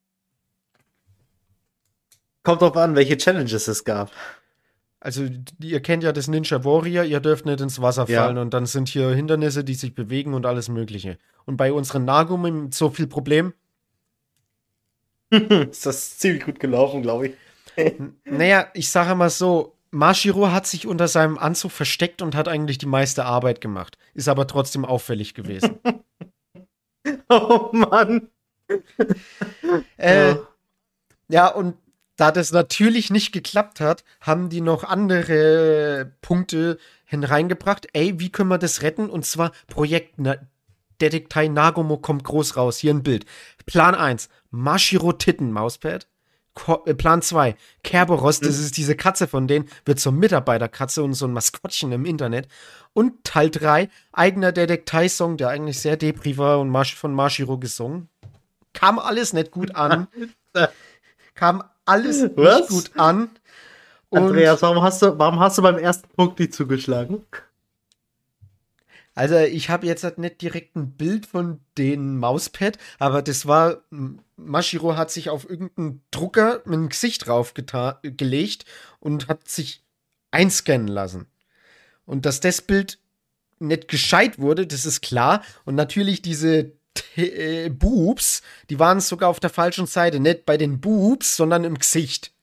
Kommt drauf an, welche Challenges es gab. Also, ihr kennt ja das Ninja Warrior, ihr dürft nicht ins Wasser Ja. fallen und dann sind hier Hindernisse, die sich bewegen und alles Mögliche. Und bei unseren Nagumo mit so viel Problem, Ist das ziemlich gut gelaufen, glaube ich. naja, ich sage mal so, Mashiro hat sich unter seinem Anzug versteckt und hat eigentlich die meiste Arbeit gemacht. Ist aber trotzdem auffällig gewesen. Oh Mann. äh, Ja. ja, und da das natürlich nicht geklappt hat, haben die noch andere Punkte hineingebracht. Ey, wie können wir das retten? Und zwar Projekt Na Detektei Nagomo kommt groß raus. Hier ein Bild. Plan eins. Mashiro Titten Mauspad. Ko äh, Plan zwei. Kerberos, das ist diese Katze von denen, wird zur Mitarbeiterkatze und so ein Maskottchen im Internet. Und Teil drei. Eigener Detektei-Song, der eigentlich sehr depri war und Mash von Mashiro gesungen. Kam alles nicht gut an. Kam alles Was? nicht gut an. Und Andreas, warum hast, du, warum hast du beim ersten Punkt nicht zugeschlagen? Also ich habe jetzt halt nicht direkt ein Bild von dem Mauspad, aber das war, Mashiro hat sich auf irgendeinen Drucker mit dem Gesicht drauf gelegt und hat sich einscannen lassen. Und dass das Bild nicht gescheit wurde, das ist klar. Und natürlich diese T äh, Boobs, die waren sogar auf der falschen Seite. Nicht bei den Boobs, sondern im Gesicht.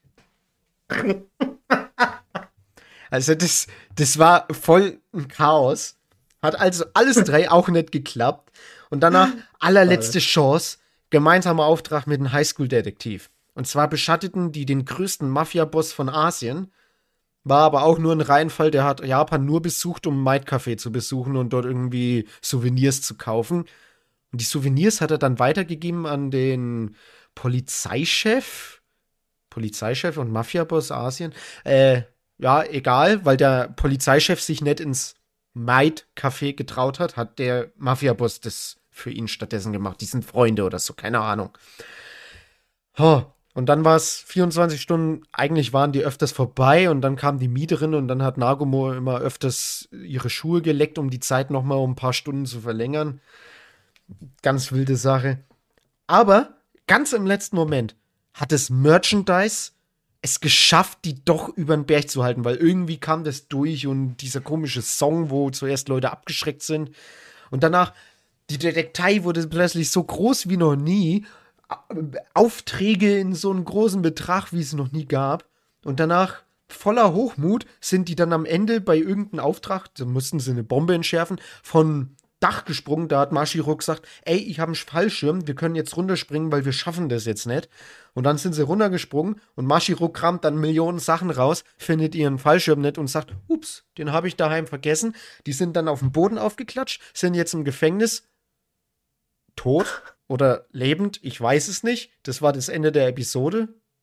Also das, das war voll ein Chaos. Hat also alles drei auch nicht geklappt. Und danach allerletzte Chance, gemeinsamer Auftrag mit einem Highschool-Detektiv. Und zwar beschatteten die den größten Mafia-Boss von Asien. War aber auch nur ein Reinfall, der hat Japan nur besucht, um Might Café zu besuchen und dort irgendwie Souvenirs zu kaufen. Und die Souvenirs hat er dann weitergegeben an den Polizeichef. Polizeichef und Mafia-Boss Asien. Äh, ja, egal, weil der Polizeichef sich nicht ins Might Café getraut hat, hat der Mafia-Boss das für ihn stattdessen gemacht. Die sind Freunde oder so, keine Ahnung. Oh, und dann war es vierundzwanzig Stunden, eigentlich waren die öfters vorbei und dann kam die Mieterin und dann hat Nagomo immer öfters ihre Schuhe geleckt, um die Zeit noch mal um ein paar Stunden zu verlängern. Ganz wilde Sache. Aber ganz im letzten Moment hat das Merchandise es geschafft, die doch über den Berg zu halten, weil irgendwie kam das durch und dieser komische Song, wo zuerst Leute abgeschreckt sind und danach die Detektei wurde plötzlich so groß wie noch nie, Aufträge in so einem großen Betrag, wie es noch nie gab und danach voller Hochmut sind die dann am Ende bei irgendeinem Auftrag, da mussten sie eine Bombe entschärfen, von Dach gesprungen, da hat Mashiro gesagt, ey, ich habe einen Fallschirm, wir können jetzt runterspringen, weil wir schaffen das jetzt nicht. Und dann sind sie runtergesprungen und Mashiro kramt dann Millionen Sachen raus, findet ihren Fallschirm nicht und sagt, ups, den habe ich daheim vergessen. Die sind dann auf dem Boden aufgeklatscht, sind jetzt im Gefängnis, tot oder lebend, ich weiß es nicht. Das war das Ende der Episode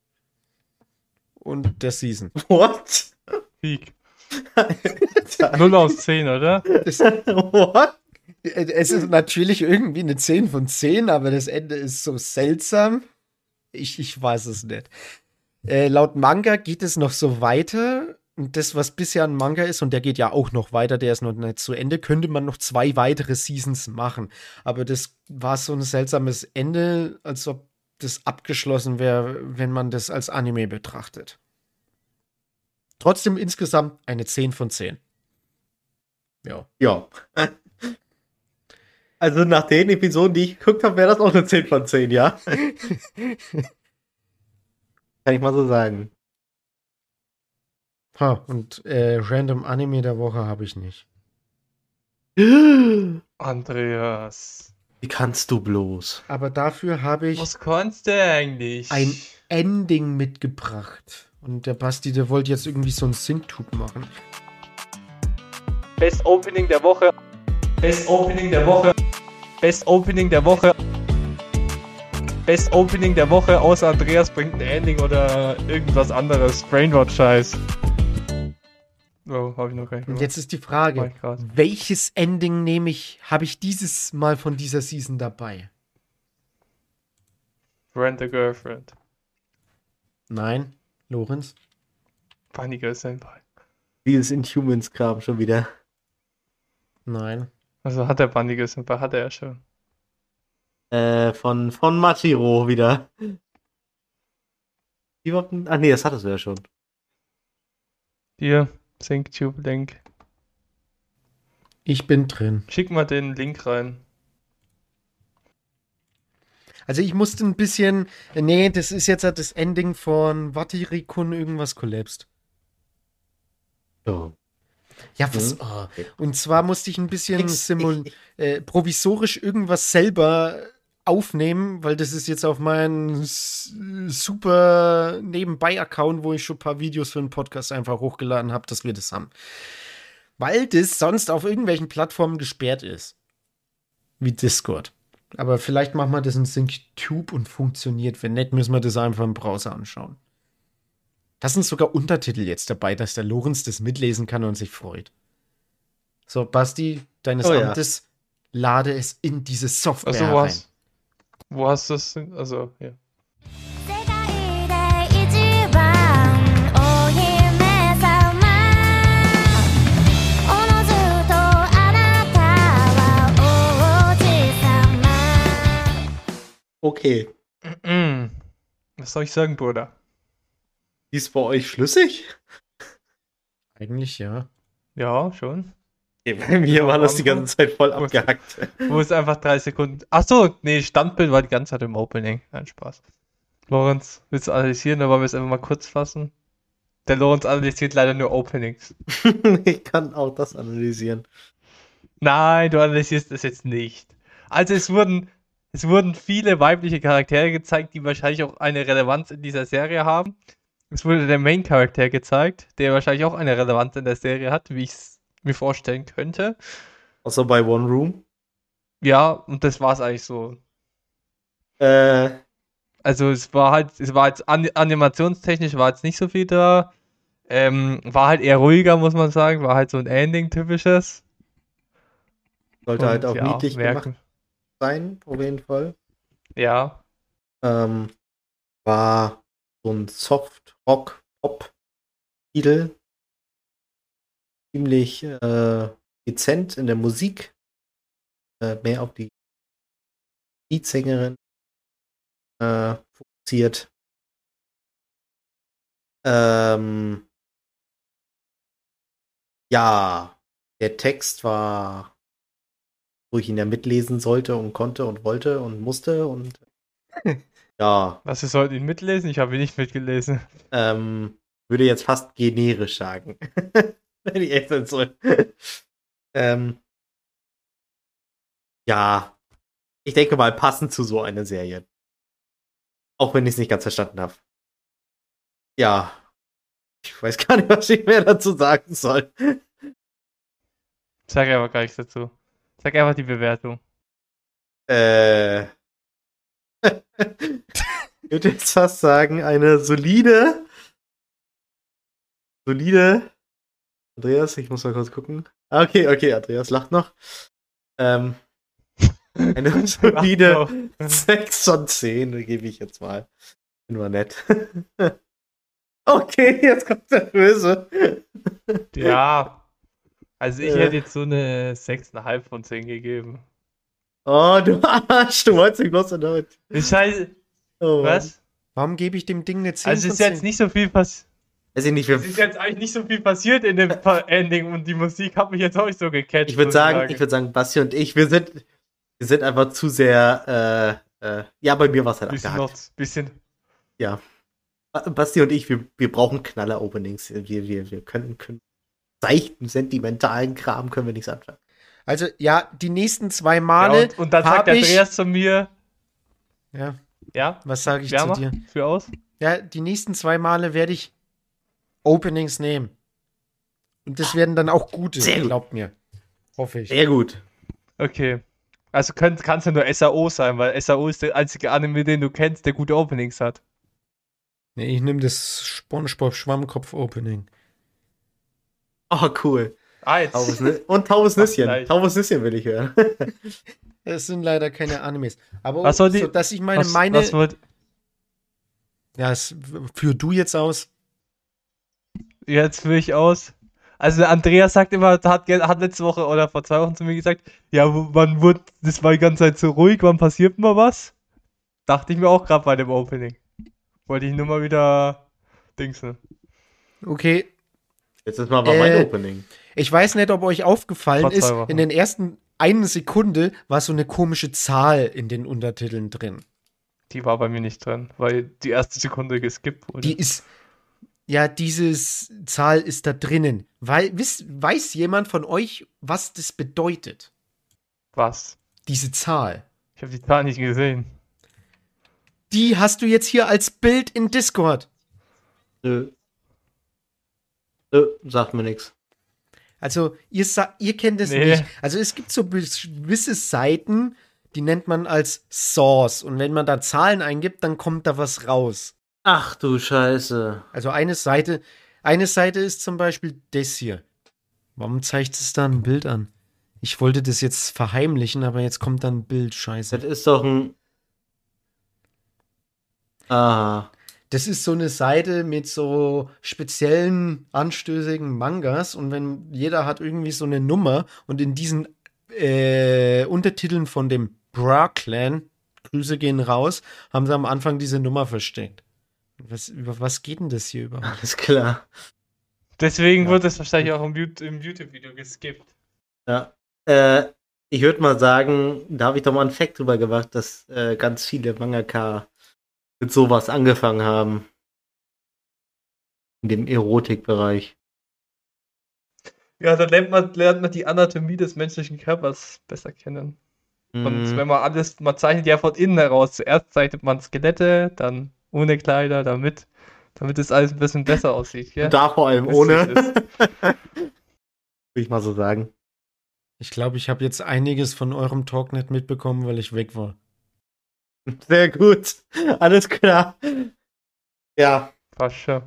und der Season. What? Peak. null aus zehn, oder? Das, What? Es ist natürlich irgendwie eine zehn von zehn, aber das Ende ist so seltsam. Ich, ich weiß es nicht. Äh, laut Manga geht es noch so weiter. Und das, was bisher ein Manga ist, und der geht ja auch noch weiter, der ist noch nicht zu Ende, könnte man noch zwei weitere Seasons machen. Aber das war so ein seltsames Ende, als ob das abgeschlossen wäre, wenn man das als Anime betrachtet. Trotzdem insgesamt eine zehn von zehn. Ja. Ja. Also nach den Episoden, die ich geguckt habe, wäre das auch eine zehn von zehn, ja? Kann ich mal so sagen. Ha, und äh, Random Anime der Woche habe ich nicht. Wie Andreas. kannst du bloß? Aber dafür habe ich Was kannst du eigentlich? ein Ending mitgebracht. Und der Basti, der wollte jetzt irgendwie so ein Sync-Tube machen. Best Opening der Woche. Best Opening der Woche. Best Opening der Woche. Best Opening der Woche, außer Andreas bringt ein Ending oder irgendwas anderes. Brainrot-Scheiß. Oh, hab ich noch gar nicht Und gemacht. jetzt ist die Mach Frage, ich grad. welches Ending nehme ich, habe ich dieses Mal von dieser Season dabei? Rent a Girlfriend. Nein, Lorenz? Funny Girl Senpai. Dieses Inhumans-Kram schon wieder. Nein. Also hat der Funny Girl Senpai, hat er ja schon. Äh, von, von Machiro wieder. Wie war denn? Ach nee, das hattest du ja schon. Hier, SyncTube-Link. Ich bin drin. Schick mal den Link rein. Also ich musste ein bisschen, nee, das ist jetzt halt das Ending von Watiri-kun irgendwas collapsed. Oh. Ja, was? Mhm. Oh. Und zwar musste ich ein bisschen Nix. simul äh, provisorisch irgendwas selber aufnehmen, weil das ist jetzt auf meinem s- super Nebenbei-Account, wo ich schon ein paar Videos für einen Podcast einfach hochgeladen habe, dass wir das haben. Weil das sonst auf irgendwelchen Plattformen gesperrt ist. Wie Discord. Aber vielleicht machen wir das in SyncTube und funktioniert. Wenn nicht, müssen wir das einfach im Browser anschauen. Da sind sogar Untertitel jetzt dabei, dass der Lorenz das mitlesen kann und sich freut. So, Basti, deines Oh ja. Amtes, lade es in diese Software Also wo rein. hast, wo hast du das denn? Also, ja. 世界で一番お姫様おのずとあなたは王子様 Okay. Mm. Was soll ich sagen, Bruder? Die ist bei euch schlüssig? Eigentlich ja. Ja, schon. Bei mir war das die ganze Zeit voll abgehackt. Wo ist einfach drei Sekunden. Achso, nee, Standbild war die ganze Zeit im Opening. Nein, Spaß. Lorenz, willst du analysieren, oder wollen wir es einfach mal kurz fassen? Der Lorenz analysiert leider nur Openings. Ich kann auch das analysieren. Nein, du analysierst das jetzt nicht. Also es wurden, es wurden viele weibliche Charaktere gezeigt, die wahrscheinlich auch eine Relevanz in dieser Serie haben. Es wurde der Main-Charakter gezeigt, der wahrscheinlich auch eine Relevanz in der Serie hat, wie ich es mir vorstellen könnte. Außer bei One Room. Ja, und das war es eigentlich so. Äh, Also es war halt, es war jetzt an, animationstechnisch war jetzt nicht so viel da. Ähm, war halt eher ruhiger, muss man sagen. War halt so ein Ending-typisches. sollte halt Und auch ja, niedlich merken- gemacht sein, auf jeden Fall. Ja, Ähm, war so ein Soft-Rock-Pop-Titel. Ziemlich äh, dezent in der Musik. Äh, mehr auf die Leadsängerin äh, fokussiert. Ähm, ja, der Text war, wo ich ihn ja mitlesen sollte und konnte und wollte und musste und ja, was, ihr sollt ihn mitlesen? Ich habe ihn nicht mitgelesen. ähm, würde jetzt fast generisch sagen. Wenn ich echt sein soll. ähm, ja, ich denke mal passend zu so einer Serie. Auch wenn ich es nicht ganz verstanden habe. Ja, ich weiß gar nicht, was ich mehr dazu sagen soll. Sag einfach gar nichts dazu. Sag einfach die Bewertung. Äh. Ich würde jetzt fast sagen, eine solide. Solide. Andreas, ich muss mal kurz gucken. Ah, Okay, okay, Andreas lacht noch. Ähm, eine solide sechs von zehn, gebe ich jetzt mal. Bin mal nett. Okay, jetzt kommt der Böse. Ja. Also ich Äh. hätte jetzt so eine sechs Komma fünf von zehn gegeben. Oh, du Arsch, du wolltest mich bloß damit. Ist halt, Oh, was? Warum gebe ich dem Ding eine zehn Also es ist von jetzt zehn? nicht so viel passiert. Weiß ich nicht, wir, Es ist jetzt eigentlich nicht so viel passiert in dem Pa- Ending und die Musik hat mich jetzt auch nicht so gecatcht. ich würde muss sagen, ich würde sagen, Basti und ich, wir sind, wir sind einfach zu sehr, äh, äh, ja, bei mir war es halt bisschen noch, abgehakt. bisschen. Ja. Ba- Basti und ich, wir, wir brauchen Knaller-Openings. Wir, wir, wir können, können seichten, sentimentalen Kram können wir nichts anfangen. Also, ja, die nächsten zwei Ja, Male und, und dann hab sagt der ich- Andreas zu mir, Ja, ja, was sage ich Wärmer zu dir? für aus. Ja, die nächsten zwei Male werde ich Openings nehmen. Und das werden dann auch gute, Sehr gut. glaubt mir. Hoffe ich. Sehr gut. Okay. Also kann es ja nur S A O sein, weil S A O ist der einzige Anime, den du kennst, der gute Openings hat. Nee, ich nehme das SpongeBob Schwammkopf Opening. Oh, cool. Ah, jetzt. Taubes Nü- Und Taubes Ach, Nüsschen. vielleicht. Taubes Nüsschen will ich hören. Es sind leider keine Animes. Aber Was soll die- so, dass ich meine, was, meine. was wollt, ja, es, führ du jetzt aus. jetzt führe ich aus. Also der Andreas sagt immer, hat, ge- hat letzte Woche oder vor zwei Wochen zu mir gesagt, ja, wo- wann wird, das war die ganze Zeit so ruhig, wann passiert mal was? Dachte ich mir auch gerade bei dem Opening. Wollte ich nur mal wieder dingsen. Okay, Jetzt ist mal war Äh, mein Opening. ich weiß nicht, ob euch aufgefallen Vor zwei ist, Wochen. in den ersten eine Sekunde war so eine komische Zahl in den Untertiteln drin. Die war bei mir nicht drin, weil die erste Sekunde geskippt wurde. Die ist Ja, dieses Zahl ist da drinnen. Weil, wiss, weiß jemand von euch, was das bedeutet? Was? Diese Zahl. Ich habe die Zahl nicht gesehen. Die hast du jetzt hier als Bild in Discord. Nö. Nö, sagt mir nichts. Also, ihr, sa- ihr kennt es Nee. nicht. Also, es gibt so gewisse Seiten, die nennt man als Source. Und wenn man da Zahlen eingibt, dann kommt da was raus. Ach du Scheiße. Also, eine Seite, eine Seite ist zum Beispiel das hier. Warum zeigt es da ein Bild an? Ich wollte das jetzt verheimlichen, aber jetzt kommt da ein Bild. Scheiße. Das ist doch ein. Ah. Das ist so eine Seite mit so speziellen, anstößigen Mangas und wenn jeder hat irgendwie so eine Nummer und in diesen äh, Untertiteln von dem Bra-Clan, Grüße gehen raus, haben sie am Anfang diese Nummer versteckt. Was, über was geht denn das hier überhaupt? Alles klar. Deswegen Ja. wird es wahrscheinlich auch im, Yout- im YouTube-Video geskippt. Ja. Äh, ich würde mal sagen, da habe ich doch mal einen Fact drüber gemacht, dass äh, ganz viele Mangaka mit sowas angefangen haben. In dem Erotikbereich. Ja, dann lernt man, lernt man die Anatomie des menschlichen Körpers besser kennen. Und Mhm. wenn man alles, man zeichnet ja von innen heraus. Zuerst zeichnet man Skelette, dann ohne Kleider, damit, damit es alles ein bisschen besser aussieht. Ja? Und da vor allem Wisst ohne. ihr das? Würde ich mal so sagen. Ich glaube, ich habe jetzt einiges von eurem Talk nicht mitbekommen, weil ich weg war. Sehr gut. Alles klar. Ja. Fast schon.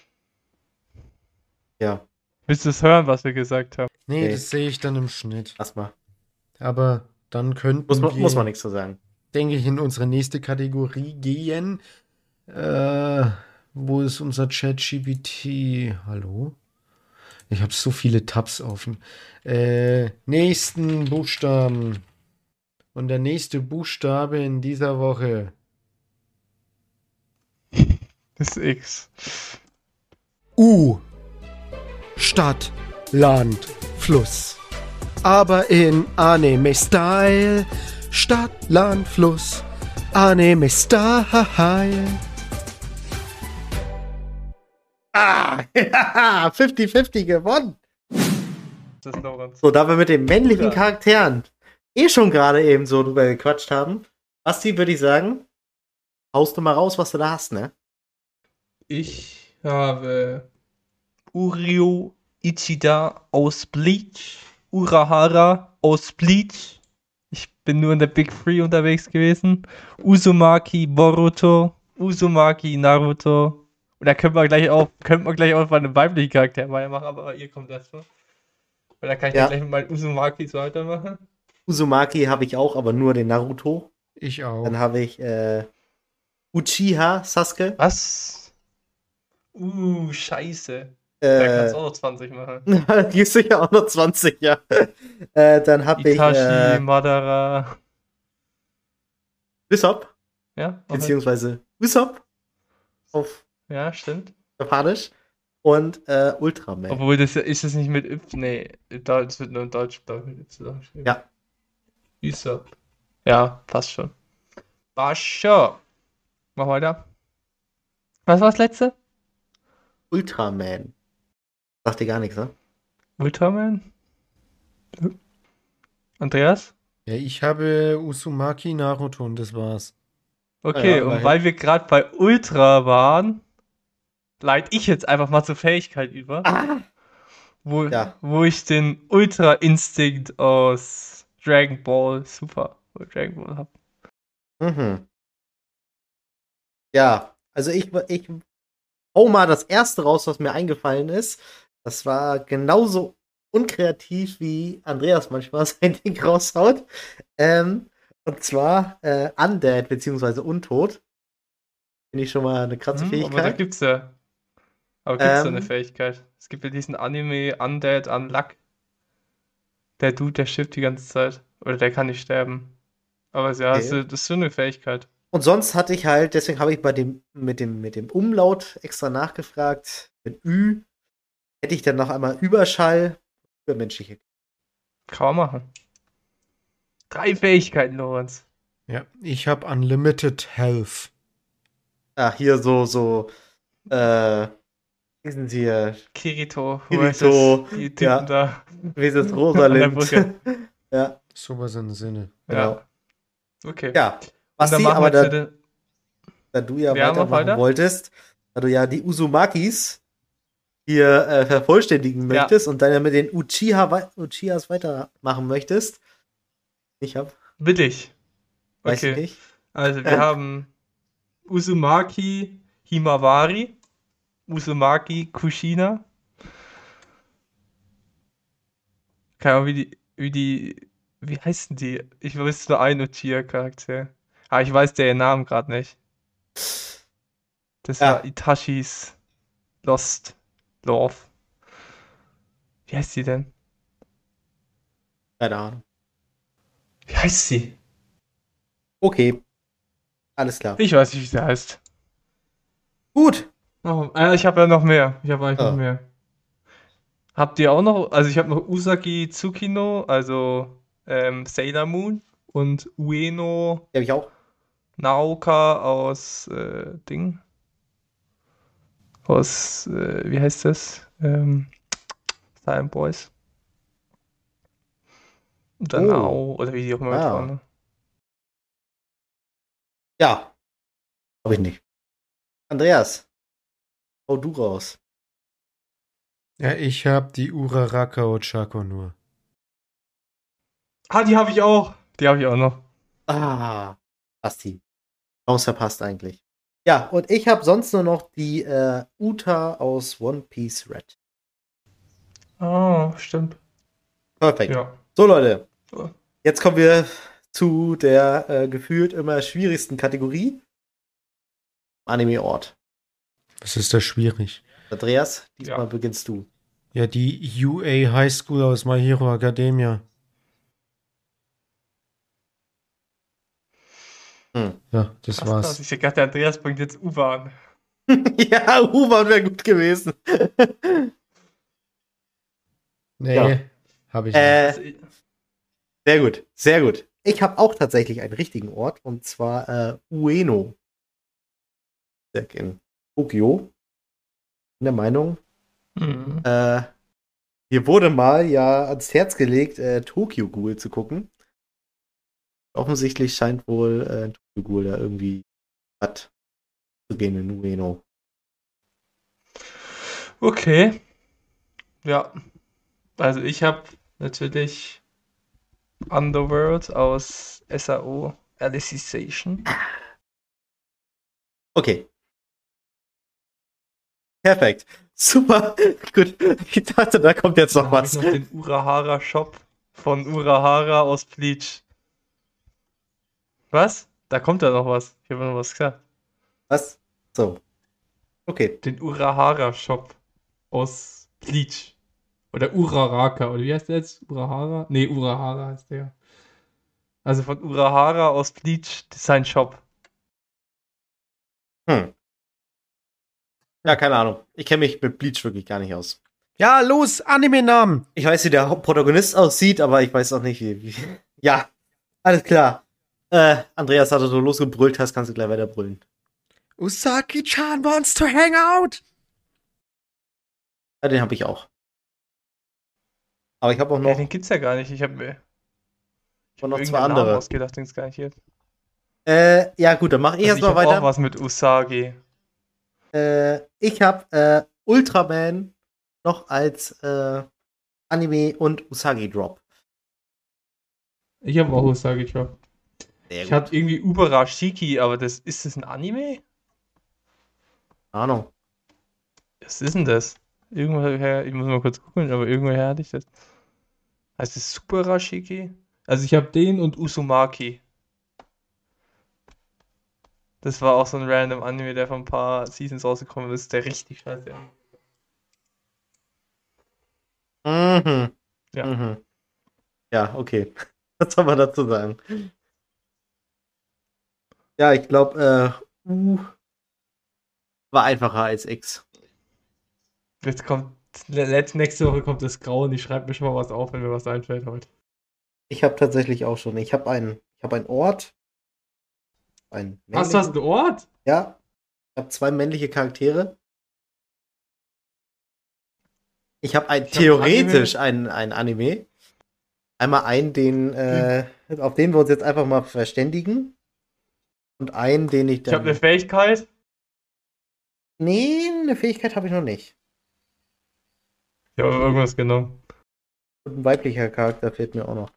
Ja. Willst du es hören, was wir gesagt haben? Nee, Nee. das sehe ich dann im Schnitt. Lass mal. Aber dann könnten Muss man, wir, muss man nichts zu sagen. denke ich, in unsere nächste Kategorie gehen. Äh, wo ist unser Chat-G P T? Hallo? Ich habe so viele Tabs offen. Äh, nächsten Buchstaben. Und der nächste Buchstabe in dieser Woche. Das ist X. U. Stadt, Land, Fluss. Aber in Anime-Style. Stadt, Land, Fluss. Anime-Style. Ah, ja, fünfzig fünfzig gewonnen. Das ist Lorenz. So, da wir mit den männlichen Ja. Charakteren eh schon gerade eben so drüber gequatscht haben, Basti, würde ich sagen, haust du mal raus, was du da hast, ne? Ich habe Urio Ichida aus Bleach, Urahara aus Bleach. Ich bin nur in der Big Three unterwegs gewesen. Uzumaki Boruto, Uzumaki Naruto. Und da können wir gleich auch, können wir gleich auch bei einem weiblichen Charakter weitermachen, aber ihr kommt erstmal. Weil da kann ich Ja. dann gleich mit meinen Uzumaki weitermachen. Uzumaki habe ich auch, aber nur den Naruto. Ich auch. Dann habe ich äh, Uchiha Sasuke. Was? Uh, scheiße. Da kannst Äh, du auch noch zwanzig machen. die ist sicher auch noch zwanzig, ja. Äh, dann habe ich Itachi, äh, Madara. Usopp, Ja, okay. beziehungsweise Usopp auf Ja, stimmt. Japanisch und äh, Ultraman. Obwohl, das ist es nicht mit Y. Nee, das wird nur in Deutsch, glaube ich, mit Y geschrieben. Ja. Usopp. Ja, passt schon. Passt schon. Mach weiter. Was war das letzte? Ultraman. Sagt dir gar nichts, ne? Ultraman? Andreas? Ja, ich habe Uzumaki, Naruto und das war's. Okay, Ja, und immerhin. weil wir gerade bei Ultra waren, leite ich jetzt einfach mal zur Fähigkeit über, Ah! wo, Ja. wo ich den Ultra Instinct aus Dragon Ball Super oder Dragon Ball habe. Mhm. Ja, also ich, ich hau mal das erste raus, was mir eingefallen ist. Das war genauso unkreativ, wie Andreas manchmal sein Ding raushaut. Ähm, und zwar äh, Undead beziehungsweise Untot. Finde ich schon mal eine krasse Hm, aber da Fähigkeit. gibt's ja. Aber gibt's ja Ähm. eine Fähigkeit. Es gibt ja diesen Anime Undead Unluck. Der Dude, der stirbt die ganze Zeit. Oder der kann nicht sterben. Aber ja, Okay. das ist- das ist so eine Fähigkeit. Und sonst hatte ich halt, deswegen habe ich bei dem mit dem mit dem Umlaut extra nachgefragt. Mit Ü hätte ich dann noch einmal Überschall für menschliche. Kann man machen. Drei Fähigkeiten, Lorenz. Ja, ich habe Unlimited Health. Ah, hier so so äh, Wie sind hier? Kirito. Kirito, versus Die Typen ja. da. Wie ist es? An der Rosalind. Brücke. Ja, Sowas in Sinne. genau. Ja. Okay. Ja, Und dann Basti, machen aber wir zu da, den. da du ja Wer haben wir weitermachen weiter? wolltest, da du ja die Uzumakis hier äh, vervollständigen Ja. möchtest und dann ja mit den Uchiha wei- Uchihas weitermachen möchtest. Ich hab, Will ich. weiß ich Okay. nicht. Also wir Äh. haben Uzumaki Himawari, Uzumaki Kushina. Keine Ahnung, wie die, wie die, wie heißen die? Ich weiß nur einen Uchiha-Charakter. Aber ich weiß den Namen gerade nicht. Das Ja. war Itachis Lost Love. Wie heißt sie denn? Keine Ahnung. Wie heißt sie? Okay, alles klar. Ich weiß nicht, wie sie heißt. Gut. Oh, äh, ich habe ja noch mehr. Ich habe eigentlich Ah. noch mehr. Habt ihr auch noch? Also ich habe noch Usagi Tsukino, also ähm, Sailor Moon und Ueno Die habe ich auch. Naoka aus äh, Ding. Aus, äh, wie heißt das? Ähm, Silent Boys. Und dann Oh. Nao, oder wie die auch immer Ah. waren. Ne? Ja. Habe ich nicht. Andreas, hau du raus. Ja, ich habe die Uraraka Ochako nur. Ah, die habe ich auch. Die habe ich auch noch. Ah, Basti. Chance verpasst eigentlich. Ja, und ich habe sonst nur noch die äh, Uta aus One Piece Red. Ah, stimmt. Perfekt. Ja. So, Leute. So. Jetzt kommen wir zu der äh, gefühlt immer schwierigsten Kategorie. Anime-Ort. Was ist da schwierig? Andreas, diesmal Ja. beginnst du. Ja, die U A High School aus My Hero Academia. Hm. Ja, das Krass, war's. krass. Ich dachte, der Andreas bringt jetzt U-Bahn. Ja, U-Bahn wäre gut gewesen. Nee, Ja. habe ich Äh, Also, ich- Sehr gut, sehr gut. Ich habe auch tatsächlich einen richtigen Ort, und zwar äh, Ueno. In Tokio. In der Meinung, Mhm. äh, mir wurde mal ja ans Herz gelegt, äh, Tokyo Ghoul zu gucken. Offensichtlich scheint wohl äh, Tokyo Ghoul da irgendwie hat zu gehen in Ueno. Okay. Ja. Also ich habe natürlich Underworld aus S A O Alicization. Okay. Perfekt. Super. Gut. Ich dachte, da kommt jetzt noch Dann habe was. ich noch den Urahara Shop von Urahara aus Bleach. Was? Da kommt ja noch was. Ich habe noch was gesagt. Was? So. Okay. Den Urahara Shop aus Bleach. Oder Uraraka. Oder wie heißt der jetzt? Urahara? Nee, Urahara heißt der. Also von Urahara aus Bleach, das ist sein Shop. Hm. Ja, keine Ahnung. Ich kenne mich mit Bleach wirklich gar nicht aus. Ja, los, Anime-Namen. Ich weiß, wie der Hauptprotagonist aussieht, aber ich weiß auch nicht, wie. wie. Ja, alles klar. Äh, Andreas, da du losgebrüllt hast, kannst du gleich weiter brüllen. Usagi-chan wants to hang out. Ja, den habe ich auch. Aber ich habe auch Ja, noch, den gibt's ja gar nicht. Ich habe mir ich noch hab zwei irgendeinen Namen andere. ausgedacht, den es gar nicht gibt. Äh, ja, gut, dann mache ich Also ich erstmal habe auch weiter. was mit Usagi. Äh, ich habe äh, Ultraman noch als äh, Anime und Usagi Drop. Ich habe auch Usagi Shop. Sehr Ich habe irgendwie Uberashiki, aber das ist das ein Anime? Ahnung. Was ist denn das? Irgendwoher, ich muss mal kurz gucken, aber irgendwoher hatte ich das. Heißt es Superashiki? Also ich habe den und Uzumaki. Das war auch so ein random Anime, der vor ein paar Seasons rausgekommen ist, der richtig scheiße ist. Mhm. Ja. Mhm. Ja, okay. Was soll man dazu sagen? Ja, ich glaube, äh, U war einfacher als X. Jetzt kommt, letzt, nächste Woche kommt das Grau und ich schreibe mir schon mal was auf, wenn mir was einfällt heute. Ich habe tatsächlich auch schon. Ich habe einen, ich habe einen Ort. Einen Was, du hast einen Ort? Ja. Ich habe zwei männliche Charaktere. Ich habe ein, Ich hab theoretisch ein, ein Anime. Einmal einen, den, äh, auf den wir uns jetzt einfach mal verständigen. Und einen, den ich Ich habe dann. eine Fähigkeit. Nee, eine Fähigkeit habe ich noch nicht. Ich habe irgendwas genommen. Und ein weiblicher Charakter fehlt mir auch noch.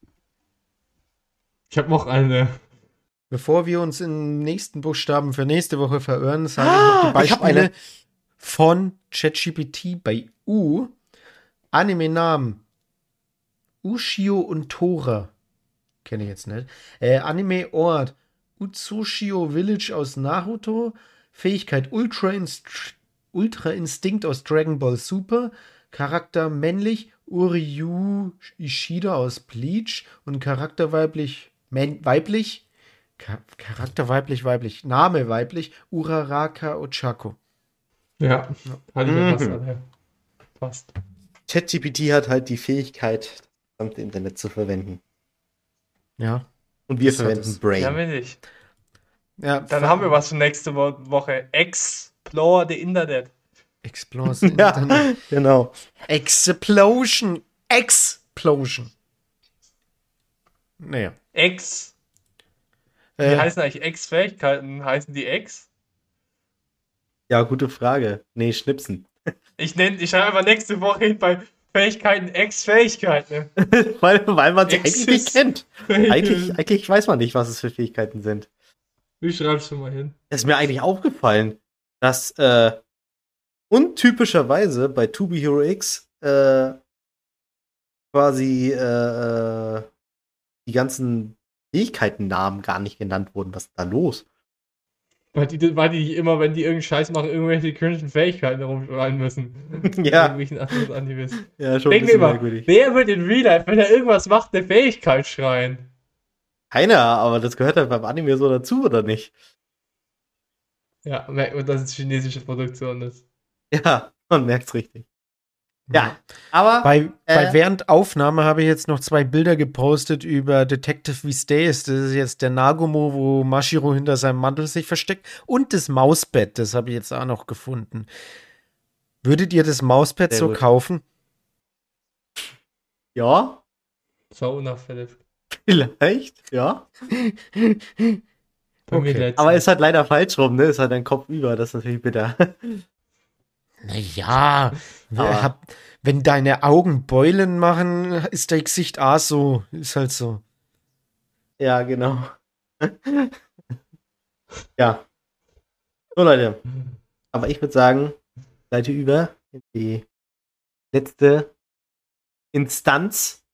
Ich habe noch eine. Bevor wir uns in nächsten Buchstaben für nächste Woche verirren, sage ich noch die ich hab Beispiele eine. von ChatGPT bei U. Anime-Namen. Ushio und Tora. Kenne ich jetzt nicht. Äh, Anime-Ort. Utsushio Village aus Naruto. Fähigkeit Ultra, Inst Ultra Instinct aus Dragon Ball Super. Charakter männlich Uryu Ishida aus Bleach. Und Charakter weiblich, männ- weiblich. Cha Charakter weiblich, weiblich. Name weiblich Uraraka Ochako. Ja, hatte ich ja fast Mhm. alle. Fast. ChatGPT hat halt die Fähigkeit, das gesamte Internet zu verwenden. Ja. Und wir Das hat verwenden es. Brain. Ja, will ich. ja Dann haben wir was für nächste Wo Woche. Explore the Internet. Explores Ja, Internet. genau. Explosion. Explosion. Naja. Ex. Wie Äh, heißen eigentlich Ex-Fähigkeiten? Heißen die Ex? Ja, gute Frage. Nee, Schnipsen. Ich nenne, ich schreibe einfach nächste Woche hin bei Fähigkeiten Ex-Fähigkeiten. weil, weil man sie Ex eigentlich nicht ist- kennt. Eigentlich, eigentlich weiß man nicht, was es für Fähigkeiten sind. Ich schreib's schon mal hin. Es ist mir eigentlich aufgefallen, dass äh, untypischerweise bei To Be Hero X äh, quasi äh, äh, die ganzen Fähigkeitennamen gar nicht genannt wurden. Was ist da los? Weil die, weil die immer, wenn die irgendeinen Scheiß machen, irgendwelche künstlichen Fähigkeiten rumschreien müssen. Ja. Irgendwelchen anderen Animes. Ja, schon Denk mir immer, wer wird in Real Life, wenn er irgendwas macht, eine Fähigkeit schreien? Keiner, aber das gehört halt beim Anime so dazu, oder nicht? Ja, merkt man, dass es chinesische Produktion ist. Ja, man merkt's richtig. Ja, aber Bei, bei Äh. während Aufnahme habe ich jetzt noch zwei Bilder gepostet über Detective Vistas. Das ist jetzt der Nagumo, wo Mashiro hinter seinem Mantel sich versteckt. Und das Mausbett, das habe ich jetzt auch noch gefunden. Würdet ihr das Mausbett Sehr so gut. kaufen? ja, So unauffällig. vielleicht, ja. Bei mir Okay. letztens. Aber ist halt leider falsch rum, ne? Ist halt ein Kopf über, das ist natürlich bitter. Naja, Aber- hab, wenn deine Augen Beulen machen, ist dein Gesicht auch so. Ist halt so. Ja, genau. Ja. So, Leute. Aber ich würde sagen, Seite über in die letzte Instanz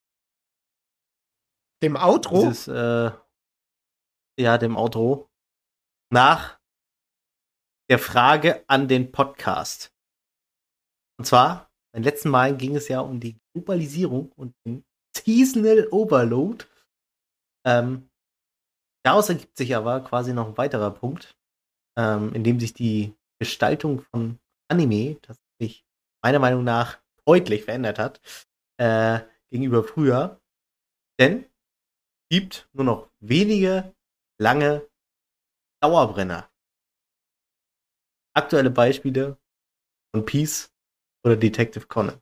Dem Outro? dieses, äh, ja, dem Outro. Nach der Frage an den Podcast. Und zwar, beim letzten Mal ging es ja um die Globalisierung und den Seasonal Overload. Ähm, daraus ergibt sich aber quasi noch ein weiterer Punkt, ähm, in dem sich die Gestaltung von Anime tatsächlich meiner Meinung nach deutlich verändert hat äh, gegenüber früher. Denn es gibt nur noch wenige lange Dauerbrenner. Aktuelle Beispiele von Peace oder Detective Conan.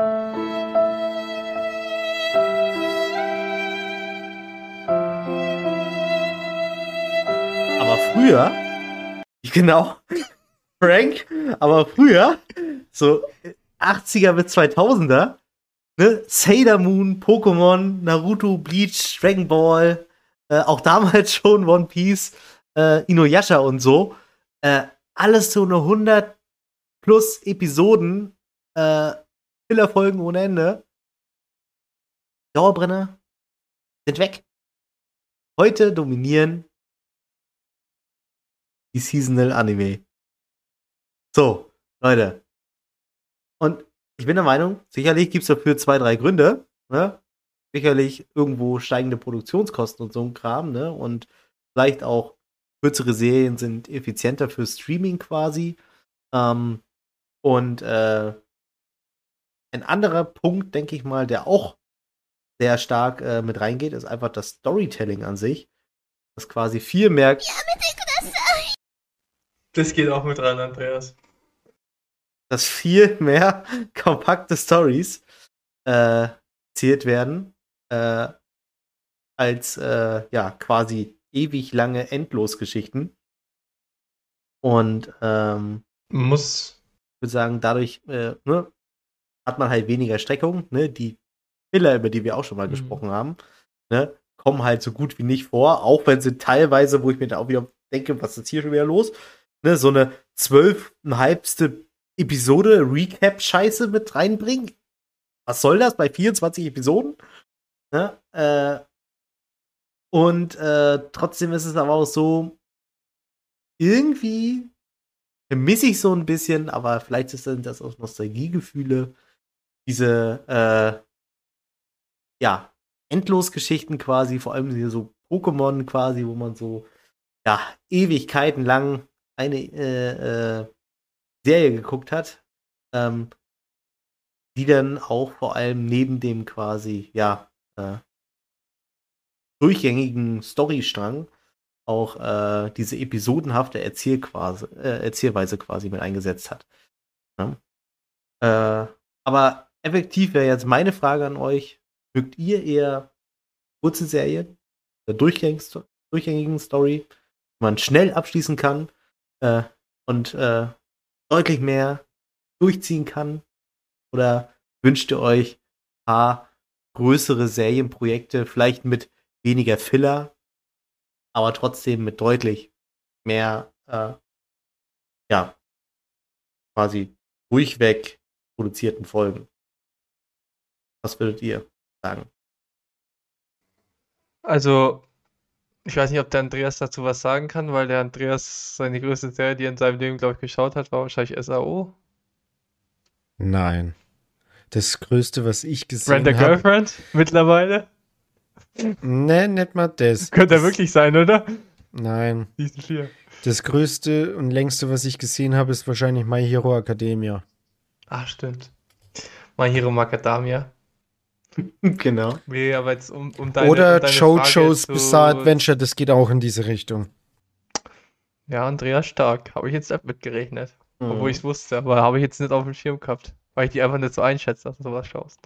Aber früher, genau, Frank, aber früher, so achtziger bis zweitausender, ne, Sailor Moon, Pokémon, Naruto, Bleach, Dragon Ball, äh, auch damals schon One Piece, äh, Inuyasha und so, äh, alles so eine hundert plus Episoden, äh, Fillerfolgen ohne Ende. Dauerbrenner sind weg. Heute dominieren die Seasonal Anime. So, Leute. Und ich bin der Meinung, sicherlich gibt es dafür zwei, drei Gründe. Ne? Sicherlich irgendwo steigende Produktionskosten und so ein Kram. Ne? Und vielleicht auch kürzere Serien sind effizienter für Streaming quasi. Ähm, und äh, ein anderer Punkt, denke ich mal, der auch sehr stark äh, mit reingeht, ist einfach das Storytelling an sich. Das quasi viel mehr. Das geht auch mit rein, Andreas. dass viel mehr kompakte Stories äh, erzählt werden, äh, als äh, ja quasi ewig lange Endlosgeschichten. Und ähm, Muss. ich würde sagen, dadurch äh, ne, hat man halt weniger Streckung. Ne? Die Filler, über die wir auch schon mal Mhm. gesprochen haben, ne, kommen halt so gut wie nicht vor, auch wenn sie teilweise, wo ich mir da auch wieder denke, was ist hier schon wieder los? Ne, so eine zwölfeinhalbste Episode Recap-Scheiße mit reinbringen. Was soll das bei vierundzwanzig Episoden? Ne? Äh, und äh, trotzdem ist es aber auch so, irgendwie vermisse ich so ein bisschen, aber vielleicht sind das auch Nostalgiegefühle, diese äh, ja, Endlosgeschichten quasi, vor allem hier so Pokémon quasi, wo man so ja, Ewigkeiten lang eine äh, äh, Serie geguckt hat, ähm, die dann auch vor allem neben dem quasi, ja, äh, durchgängigen Storystrang auch äh, diese episodenhafte Erzählquasi, äh, Erzählweise quasi mit eingesetzt hat. Ja? Äh, aber effektiv wäre jetzt meine Frage an euch: Mögt ihr eher kurze Serien, der durchgängigen, durchgängigen Story, die man schnell abschließen kann äh, und äh, deutlich mehr durchziehen kann? Oder wünscht ihr euch ein paar größere Serienprojekte, vielleicht mit weniger Filler, aber trotzdem mit deutlich mehr, äh, ja, quasi durchweg produzierten Folgen? Was würdet ihr sagen? Also, ich weiß nicht, ob der Andreas dazu was sagen kann, weil der Andreas seine größte Serie, die er in seinem Leben, glaube ich, geschaut hat, war wahrscheinlich S A O. Nein. Das Größte, was ich Brand the gesehen habe. Girlfriend mittlerweile. Ne, nicht mal das. Könnte er Das- wirklich sein, oder? Nein. Season vier. Das Größte und längste, was ich gesehen habe, ist wahrscheinlich My Hero Academia. Ah, stimmt. My Hero Macadamia. Genau. Nee, aber jetzt um, um deine, Oder um deine JoJo's Frage zu- Bizarre Adventure, das geht auch in diese Richtung. Ja, Andreas stark. Habe ich jetzt nicht mitgerechnet. Mhm. Obwohl ich es wusste, aber habe ich jetzt nicht auf dem Schirm gehabt. Weil ich die einfach nicht so einschätze, dass du sowas schaust.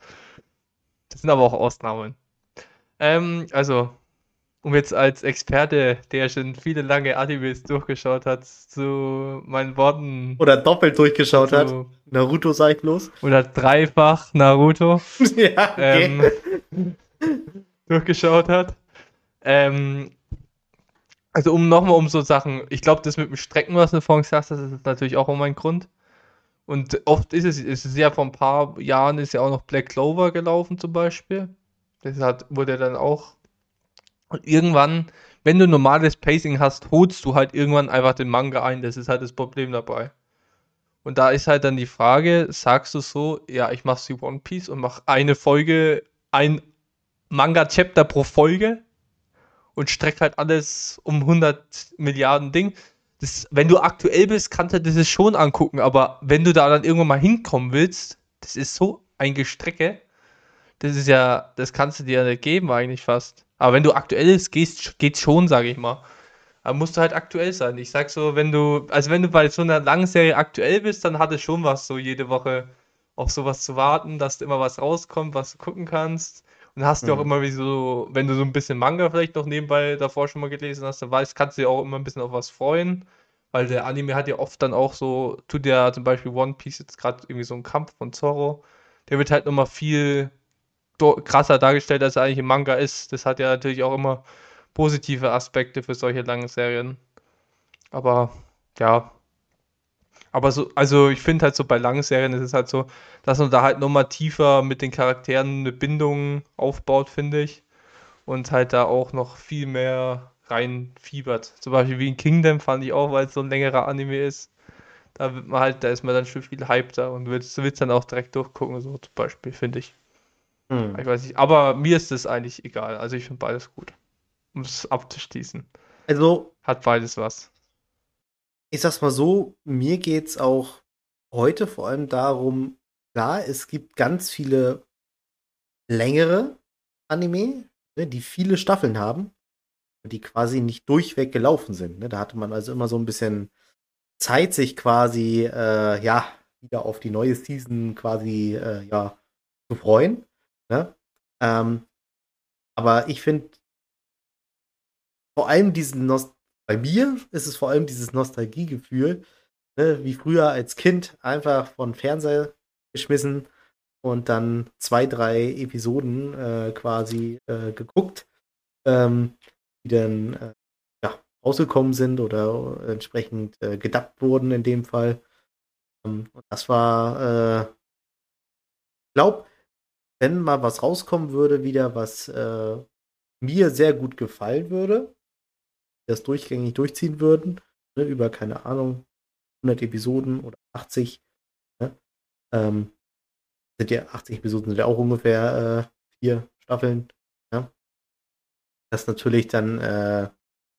Das sind aber auch Ausnahmen. Ähm, also, um jetzt als Experte, der schon viele lange Animes durchgeschaut hat, zu meinen Worten Oder doppelt durchgeschaut hat. zu, Naruto, sag ich bloß. oder dreifach Naruto Ja, okay. ähm, durchgeschaut hat. Ähm, also um nochmal um so Sachen, ich glaube, das mit dem Strecken, was du vorhin gesagt hast, das ist natürlich auch immer ein Grund. Und oft ist es, es ist ja vor ein paar Jahren ist ja auch noch Black Clover gelaufen zum Beispiel. Das hat, wurde dann auch. Und irgendwann, wenn du normales Pacing hast, holst du halt irgendwann einfach den Manga ein. Das ist halt das Problem dabei. Und da ist halt dann die Frage, sagst du so, ja, ich mach wie One Piece und mach eine Folge, ein Manga-Chapter pro Folge und streck halt alles um hundert Milliarden Ding. Das, wenn du aktuell bist, kannst du das schon angucken, aber wenn du da dann irgendwann mal hinkommen willst, das ist so ein Gestrecke, das ist ja, das kannst du dir ja nicht geben eigentlich fast. Aber wenn du aktuell bist, gehst, geht's schon, sage ich mal. Aber musst du halt aktuell sein. Ich sag so, wenn du, also wenn du bei so einer langen Serie aktuell bist, dann hat es schon was, so jede Woche auf sowas zu warten, dass da immer was rauskommt, was du gucken kannst. Und hast du auch Mhm. immer wie so, wenn du so ein bisschen Manga vielleicht noch nebenbei davor schon mal gelesen hast, dann weißt, kannst du dich auch immer ein bisschen auf was freuen. Weil der Anime hat ja oft dann auch so, tut ja zum Beispiel One Piece jetzt gerade irgendwie so ein Kampf von Zorro, der wird halt nochmal viel do- krasser dargestellt, als er eigentlich im Manga ist. Das hat ja natürlich auch immer positive Aspekte für solche langen Serien. Aber ja. Aber so, also ich finde halt so bei langen Serien ist es halt so, dass man da halt nochmal tiefer mit den Charakteren eine Bindung aufbaut, finde ich. Und halt da auch noch viel mehr reinfiebert. Zum Beispiel wie in Kingdom fand ich auch, weil es so ein längerer Anime ist. Da wird man halt, da ist man dann schon viel hypter und willst, du willst dann auch direkt durchgucken, so zum Beispiel, finde ich. Hm. Ich weiß nicht. Aber mir ist das eigentlich egal. Also ich finde beides gut. Um es abzuschließen. Also, Hat beides was. ich sag's mal so, mir geht's auch heute vor allem darum, klar, es gibt ganz viele längere Anime, ne, die viele Staffeln haben, die quasi nicht durchweg gelaufen sind. Ne? Da hatte man also immer so ein bisschen Zeit, sich quasi, äh, ja, wieder auf die neue Season quasi äh, ja, zu freuen. Ne? Ähm, aber ich finde vor allem diesen Nost bei mir ist es vor allem dieses Nostalgiegefühl, ne? Wie früher als Kind einfach von Fernseher geschmissen und dann zwei, drei Episoden äh, quasi äh, geguckt, ähm, die dann äh, ja, rausgekommen sind oder entsprechend äh, gedubbt wurden in dem Fall. Ähm, und das war, äh, ich glaube, wenn mal was rauskommen würde, wieder was äh, mir sehr gut gefallen würde, das durchgängig durchziehen würden, ne, über, keine Ahnung, hundert Episoden oder achtzig, ne? Ähm, sind ja achtzig Episoden sind ja auch ungefähr äh, vier Staffeln, ja? Das ist natürlich dann äh,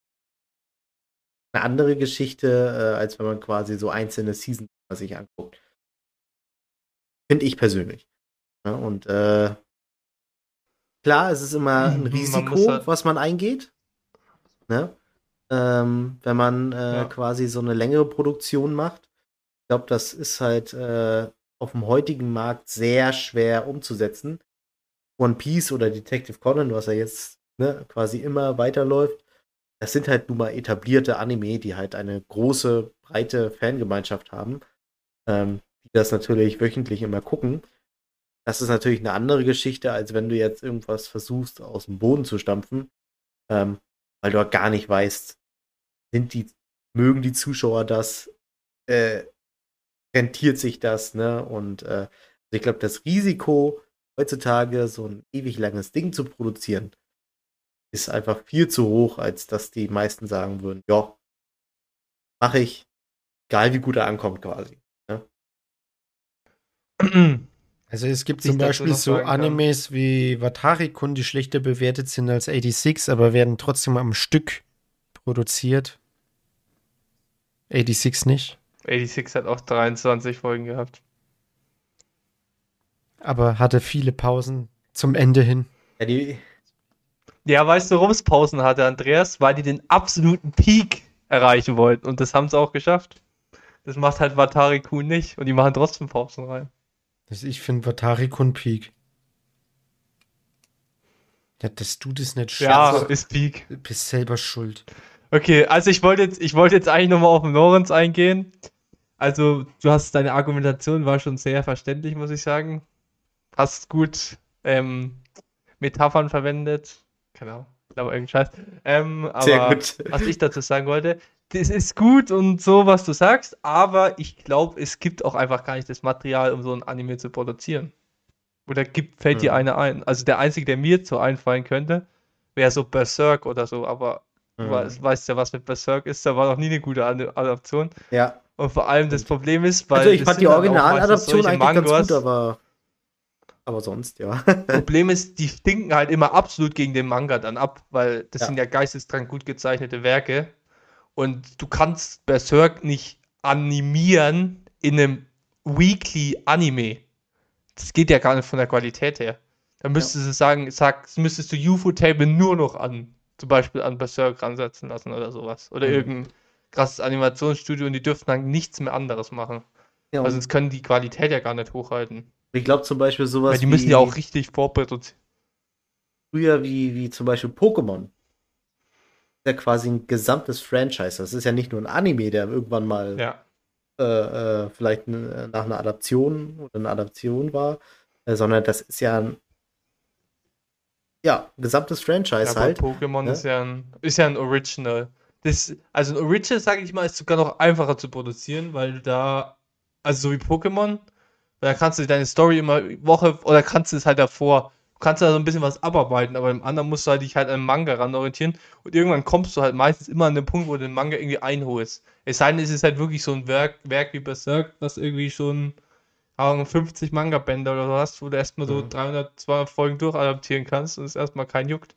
eine andere Geschichte, äh, als wenn man quasi so einzelne Seasons sich anguckt. Finde ich persönlich. Ja, und äh, klar, es ist immer ein Man muss Risiko, halt, was man eingeht, ne? Ähm, wenn man äh, ja. quasi so eine längere Produktion macht. Ich glaube, das ist halt äh, auf dem heutigen Markt sehr schwer umzusetzen. One Piece oder Detective Conan, was ja jetzt ne, quasi immer weiterläuft, das sind halt nun mal etablierte Anime, die halt eine große, breite Fangemeinschaft haben, ähm, die das natürlich wöchentlich immer gucken. Das ist natürlich eine andere Geschichte, als wenn du jetzt irgendwas versuchst, aus dem Boden zu stampfen, ähm, weil du halt gar nicht weißt, sind die, mögen die Zuschauer das, äh, rentiert sich das, ne? Und äh, also ich glaube, das Risiko, heutzutage so ein ewig langes Ding zu produzieren, ist einfach viel zu hoch, als dass die meisten sagen würden, ja, mache ich, egal wie gut er ankommt quasi. Ne? Also es gibt Was ich zum dazu Beispiel noch so sagen kann. Animes wie Watari-kun, die schlechter bewertet sind als sechsundachtzig, aber werden trotzdem am Stück produziert. sechsundachtzig nicht, sechsundachtzig hat auch dreiundzwanzig Folgen gehabt. aber hatte viele Pausen zum Ende hin. Ja, die, Ja, weißt du, warum es Pausen hatte, Andreas? Weil die den absoluten Peak erreichen wollten. Und das haben sie auch geschafft. Das macht halt Watari-kun nicht. Und die machen trotzdem Pausen rein. Also ich finde Watari-kun Peak. Ja, dass du das nicht Ja, schaffst, ist Peak. bist selber schuld. Okay, also ich wollte jetzt, ich wollte jetzt eigentlich nochmal auf den Lorenz eingehen. Also, du hast, deine Argumentation war schon sehr verständlich, muss ich sagen. Hast gut ähm, Metaphern verwendet. Genau, aber irgendein Scheiß. Ähm, Sehr aber gut. was ich dazu sagen wollte, das ist gut und so, was du sagst, aber ich glaube, es gibt auch einfach gar nicht das Material, um so ein Anime zu produzieren. Oder gibt, fällt dir Mhm. einer ein? Also der einzige, der mir so einfallen könnte, wäre so Berserk oder so, aber du Mhm. weißt, weißt ja, was mit Berserk ist, da war noch nie eine gute Ad- Adaption. Ja. Und vor allem das Stimmt. Problem ist, weil Also ich das fand sind die dann auch meistens Originaladaption solche eigentlich ganz Mangas. gut, aber, aber sonst, ja. Problem ist, die stinken halt immer absolut gegen den Manga dann ab, weil das Ja. sind ja geisteskrank gut gezeichnete Werke. Und du kannst Berserk nicht animieren in einem Weekly Anime. Das geht ja gar nicht von der Qualität her. Da müsstest du sagen, sag, müsstest du U F O-Table nur noch an, zum Beispiel an Berserk ransetzen lassen oder sowas. Oder Mhm. irgendein krasses Animationsstudio und die dürften dann nichts mehr anderes machen. Ja, Weil und sonst können die Qualität ja gar nicht hochhalten. ich glaube zum Beispiel sowas Weil die wie müssen ja auch richtig vorproduzieren. früher wie, wie zum Beispiel Pokémon. Ist ja quasi ein gesamtes Franchise. Das ist ja nicht nur ein Anime, der irgendwann mal Ja. äh, äh, vielleicht ne, nach einer Adaption oder eine Adaption war, äh, sondern das ist ja ein ja, ein gesamtes Franchise Ja, aber halt. Pokémon ne? ist ja ein, ist ja ein Original. Das, also ein Original, sage ich mal, ist sogar noch einfacher zu produzieren, weil du da, also so wie Pokémon, da kannst du deine Story immer Woche, oder kannst du es halt davor, du kannst da so ein bisschen was abarbeiten, aber im anderen musst du halt dich halt an den Manga ran orientieren und irgendwann kommst du halt meistens immer an den Punkt, wo du den Manga irgendwie einholst. Es sei denn, es ist halt wirklich so ein Werk, Werk wie Berserk, das irgendwie schon aber fünfzig Manga-Bände oder so hast, wo du erstmal so Mhm. dreihundert, zweihundert Folgen durchadaptieren kannst und es erstmal kein juckt.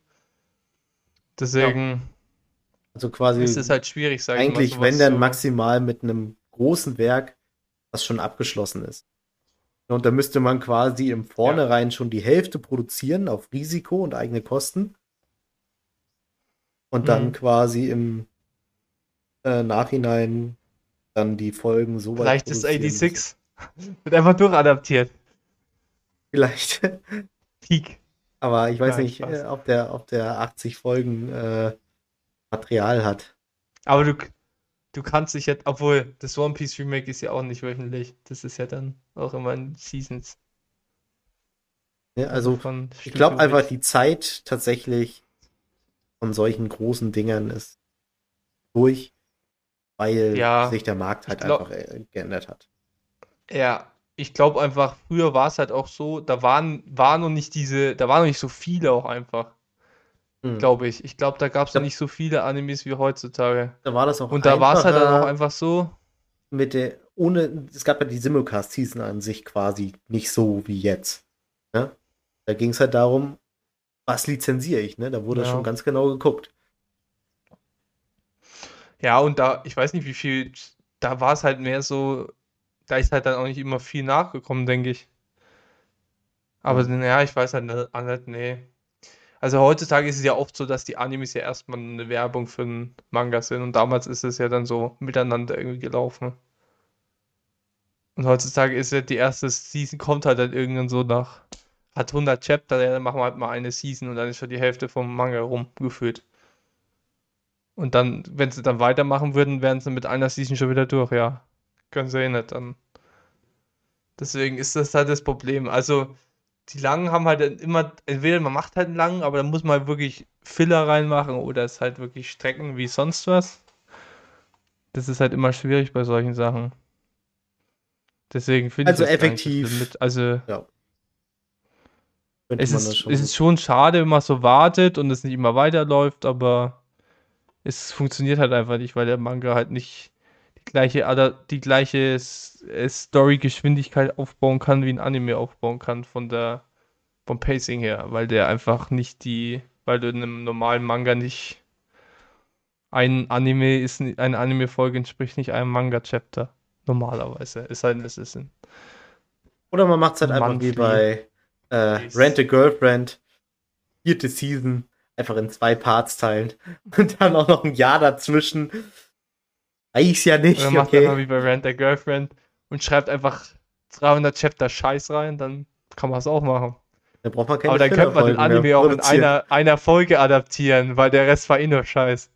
Deswegen Also ist quasi es halt schwierig, sag ich mal, eigentlich, sowas wenn dann zu. maximal mit einem großen Werk, was schon abgeschlossen ist. Und da müsste man quasi im Vornherein schon die Hälfte produzieren auf Risiko und eigene Kosten. Und dann Mhm. quasi im äh, Nachhinein dann die Folgen so weit Vielleicht ist produzieren müssen. sechsundachtzig Wird einfach durchadaptiert. Vielleicht. Peak. Aber ich weiß Nein, nicht, Spaß. äh, ob der, ob der achtzig Folgen äh, Material hat. Aber du, du kannst dich jetzt, obwohl das One Piece Remake ist ja auch nicht wöchentlich. Das ist ja dann auch immer in Seasons. Ja, also, von ich Studio glaube einfach, Wit. die Zeit tatsächlich von solchen großen Dingern ist durch, weil Ja, sich der Markt halt ich glaub- einfach äh, geändert hat. Ja, ich glaube einfach, früher war es halt auch so, da waren, waren noch nicht diese, da waren noch nicht so viele auch einfach, Hm. glaube ich. Ich glaube, da gab es noch Ja. nicht so viele Animes wie heutzutage. Da war das auch Und da war es halt dann auch einfacher einfach so, mit der, ohne, es gab ja die Simulcast-Season an sich quasi nicht so wie jetzt. Ne? Da ging es halt darum, was lizenziere ich, ne? Da wurde Ja. schon ganz genau geguckt. ja, und da, ich weiß nicht wie viel, da war es halt mehr so, da ist halt dann auch nicht immer viel nachgekommen, denke ich. Aber Ja. ja, ich weiß halt nicht, auch nicht, nee. Also heutzutage ist es ja oft so, dass die Animes ja erstmal eine Werbung für einen Manga sind und damals ist es ja dann so miteinander irgendwie gelaufen. Und heutzutage ist ja die erste Season kommt halt dann irgendwann so nach, hat hundert Chapter, ja, dann machen wir halt mal eine Season und dann ist schon die Hälfte vom Manga rumgeführt. Und dann, wenn sie dann weitermachen würden, wären sie mit einer Season schon wieder durch, ja. Können sie eh nicht dann. Deswegen ist das halt das Problem. Also, die langen haben halt dann immer, entweder man macht halt einen langen, aber dann muss man halt wirklich Filler reinmachen oder es halt wirklich strecken wie sonst was. Das ist halt immer schwierig bei solchen Sachen. Deswegen finde ich Also das gar nicht so effektiv. schlimm mit. Also, Könnte es man ist, das schon. es ist schon schade, wenn man so wartet und es nicht immer weiterläuft, aber es funktioniert halt einfach nicht, weil der Manga halt nicht die gleiche, Ada- die gleiche S- äh, Story-Geschwindigkeit aufbauen kann, wie ein Anime aufbauen kann von der, vom Pacing her, weil der einfach nicht die, weil du in einem normalen Manga nicht ein Anime ist, ni- eine Anime-Folge entspricht nicht einem Manga-Chapter. Normalerweise. Es sei denn, es ist ein Oder man macht es halt einfach wie Monthly. bei äh, Ist- Rent a Girlfriend, vierte Season, einfach in zwei Parts teilen. Und dann auch noch ein Jahr dazwischen. Weiß ja nicht, Oder macht einfach okay. wie bei Rent a Girlfriend und schreibt einfach dreihundert Chapter Scheiß rein, dann kann man es auch machen. Da braucht man keine Aber dann könnte man den Filler-Folgen Anime mehr auch in produzieren. einer, einer Folge adaptieren, weil der Rest war eh nur Scheiß.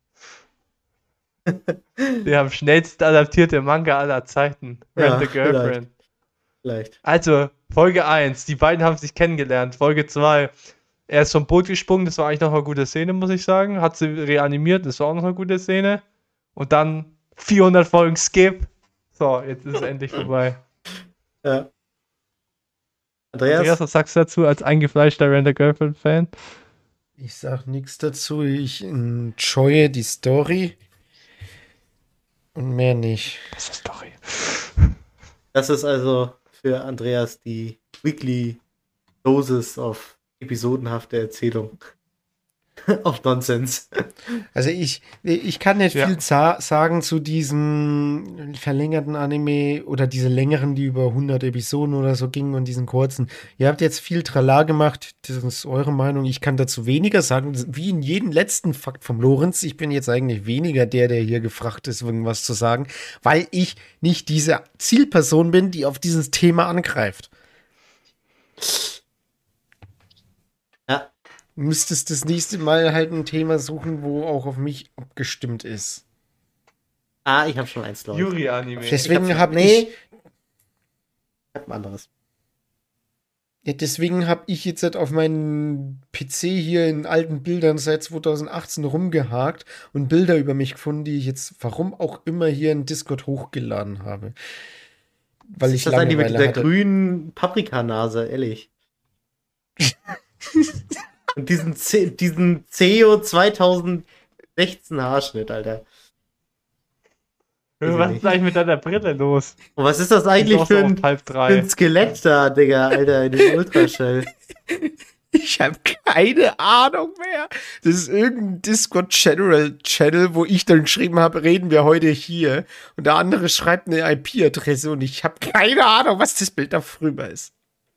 Der am schnellsten adaptierte Manga aller Zeiten. Ja, Rent a Girlfriend. Vielleicht. Also, Folge eins, die beiden haben sich kennengelernt. Folge zwei, er ist vom Boot gesprungen, das war eigentlich noch eine gute Szene, muss ich sagen. Hat sie reanimiert, das war auch noch eine gute Szene. Und dann vierhundert Folgen Skip. So, jetzt ist es endlich vorbei. Ja. Andreas? Andreas, was sagst du dazu als eingefleischter Rent a Girlfriend-Fan? Ich sag nichts dazu. Ich enjoye die Story. Und mehr nicht. Das ist Story. Das ist also für Andreas die Weekly Dosis of episodenhafte Erzählung. Auf Nonsens. Also ich, ich kann nicht Ja. viel sa sagen zu diesen verlängerten Anime oder diese längeren, die über hundert Episoden oder so gingen und diesen kurzen. Ihr habt jetzt viel Trala gemacht, das ist eure Meinung. Ich kann dazu weniger sagen, wie in jedem letzten Fakt vom Lorenz. Ich bin jetzt eigentlich weniger der, der hier gefragt ist, irgendwas zu sagen, weil ich nicht diese Zielperson bin, die auf dieses Thema angreift. Ja. Du müsstest das nächste Mal halt ein Thema suchen, wo auch auf mich abgestimmt ist. Ah, ich habe schon eins, Leute. Yuri-Anime. Deswegen schon- habe nee. ich, Ich hab ein anderes. ja, deswegen habe ich jetzt halt auf meinem P C hier in alten Bildern seit zweitausendachtzehn rumgehakt und Bilder über mich gefunden, die ich jetzt, warum auch immer, hier in Discord hochgeladen habe. Weil Was ich ist das eigentlich mit Langeweile dieser hatte. grünen Paprikanase, ehrlich? Und diesen, C diesen C E O zweitausendsechzehn Haarschnitt, Alter. Was ist eigentlich mit deiner Brille los? Und was ist das eigentlich Ist für auch so ein, auf halb für drei. ein Skelett da, Digga, Alter, in dem Ultraschall? Ich habe keine Ahnung mehr. Das ist irgendein Discord General Channel, wo ich dann geschrieben habe, reden wir heute hier. Und der andere schreibt eine I P-Adresse und ich habe keine Ahnung, was das Bild da drüber ist.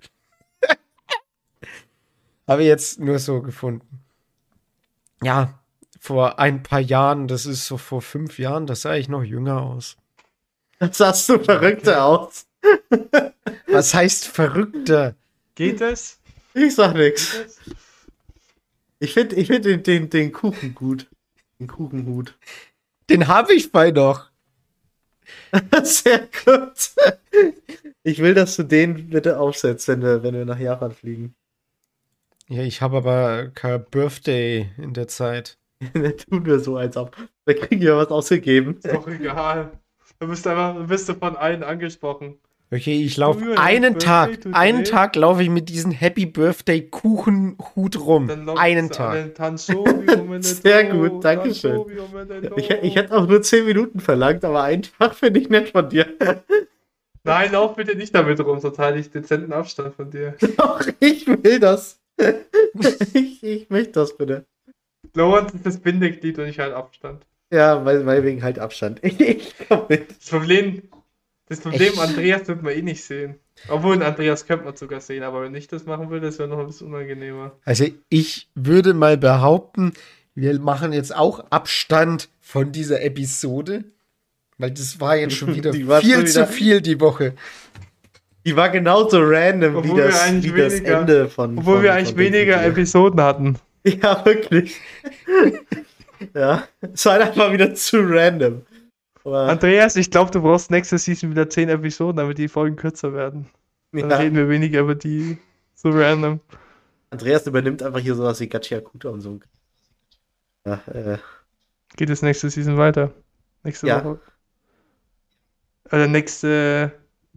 Habe ich jetzt nur so gefunden. Ja, vor ein paar Jahren, das ist so vor fünf Jahren, da sah ich noch jünger aus. Das sahst du verrückter aus. Was heißt verrückter? Geht es? Ich sag nix. Geht es? Ich finde ich find den, den, den Kuchen gut. Den Kuchenhut. Den habe ich bei noch. Sehr gut. Ich will, dass du den bitte aufsetzt, wenn wir, wenn wir nach Japan fliegen. Ja, ich habe aber kein Birthday in der Zeit. Dann tun wir so, als ob. Da kriegen wir was ausgegeben. Ist doch egal. Du bist einfach, du bist von allen angesprochen. Okay, ich laufe Früher einen Birthday Tag, today. einen Tag laufe ich mit diesem Happy Birthday Kuchenhut rum. Dann läuft Einen es Tag. an den Tansobi um in den Sehr Do, gut, Dankeschön. Tansobi um in den Do. Ich, ich hätte auch nur zehn Minuten verlangt, aber einen Tag finde ich nett von dir. Nein, lauf bitte nicht damit rum, sonst halte ich dezenten Abstand von dir. Doch, ich will das. Ich, ich möchte das bitte. Lorenz ist das Bindeglied und ich halt Abstand. Ja, weil, weil wegen halt Abstand. Ich, ich komm mit. Das Problem, das Problem Echt? Andreas wird man eh nicht sehen. Obwohl, den Andreas könnte man sogar sehen, aber wenn ich das machen würde, das wäre noch ein bisschen unangenehmer. Also ich würde mal behaupten, wir machen jetzt auch Abstand von dieser Episode, weil das war jetzt schon wieder Die war viel schon zu wieder- viel die Woche. Die war genauso random wie Obwohl wir das, eigentlich wie das weniger- Ende von. Obwohl von, wir eigentlich von Dings weniger hier. Episoden hatten. Ja, wirklich. Ja, es war einfach wieder zu random. Aber, Andreas, ich glaube, du brauchst nächste Season wieder zehn Episoden, damit die Folgen kürzer werden. Dann ja, reden wir weniger über die so random. Andreas übernimmt einfach hier sowas wie Gachiakuta und so. Ja, äh, Geht es nächste Season weiter? Nächste Ja. Woche? Oder nächste.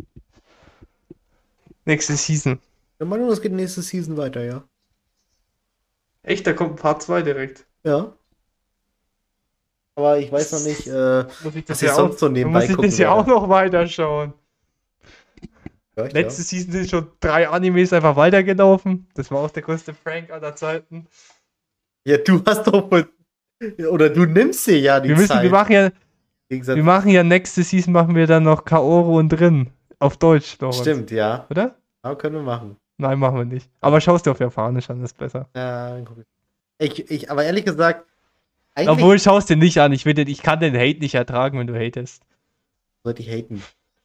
Nächste Season. ja, Manu, das geht nächste Season weiter, ja. Echt, da kommt Part zwei direkt. Ja. Aber ich weiß noch nicht, äh, Muss ich was das ich ja auch, sonst so dann nebenbei muss ich gucken das ja werde. auch noch weiterschauen. Vielleicht, Letzte Season sind schon drei Animes einfach weitergelaufen. Das war auch der größte Prank aller Zeiten. ja. ja, du hast doch wohl. Oder du nimmst dir ja die Wir müssen, Zeit. wir machen ja, Im Gegensatz- wir machen ja nächste Season machen wir dann noch Kaoru und drin. Auf Deutsch, Lorenz. Stimmt, ja. Oder? Ja, können wir machen. Nein, machen wir nicht. Aber schaust dir auf Japanisch an, ist besser. Ja, dann guck ich. Ich, ich, aber ehrlich gesagt, eigentlich Obwohl, schaust dir nicht an. Ich, will den, ich kann den Hate nicht ertragen, wenn du hatest. sollte ich haten.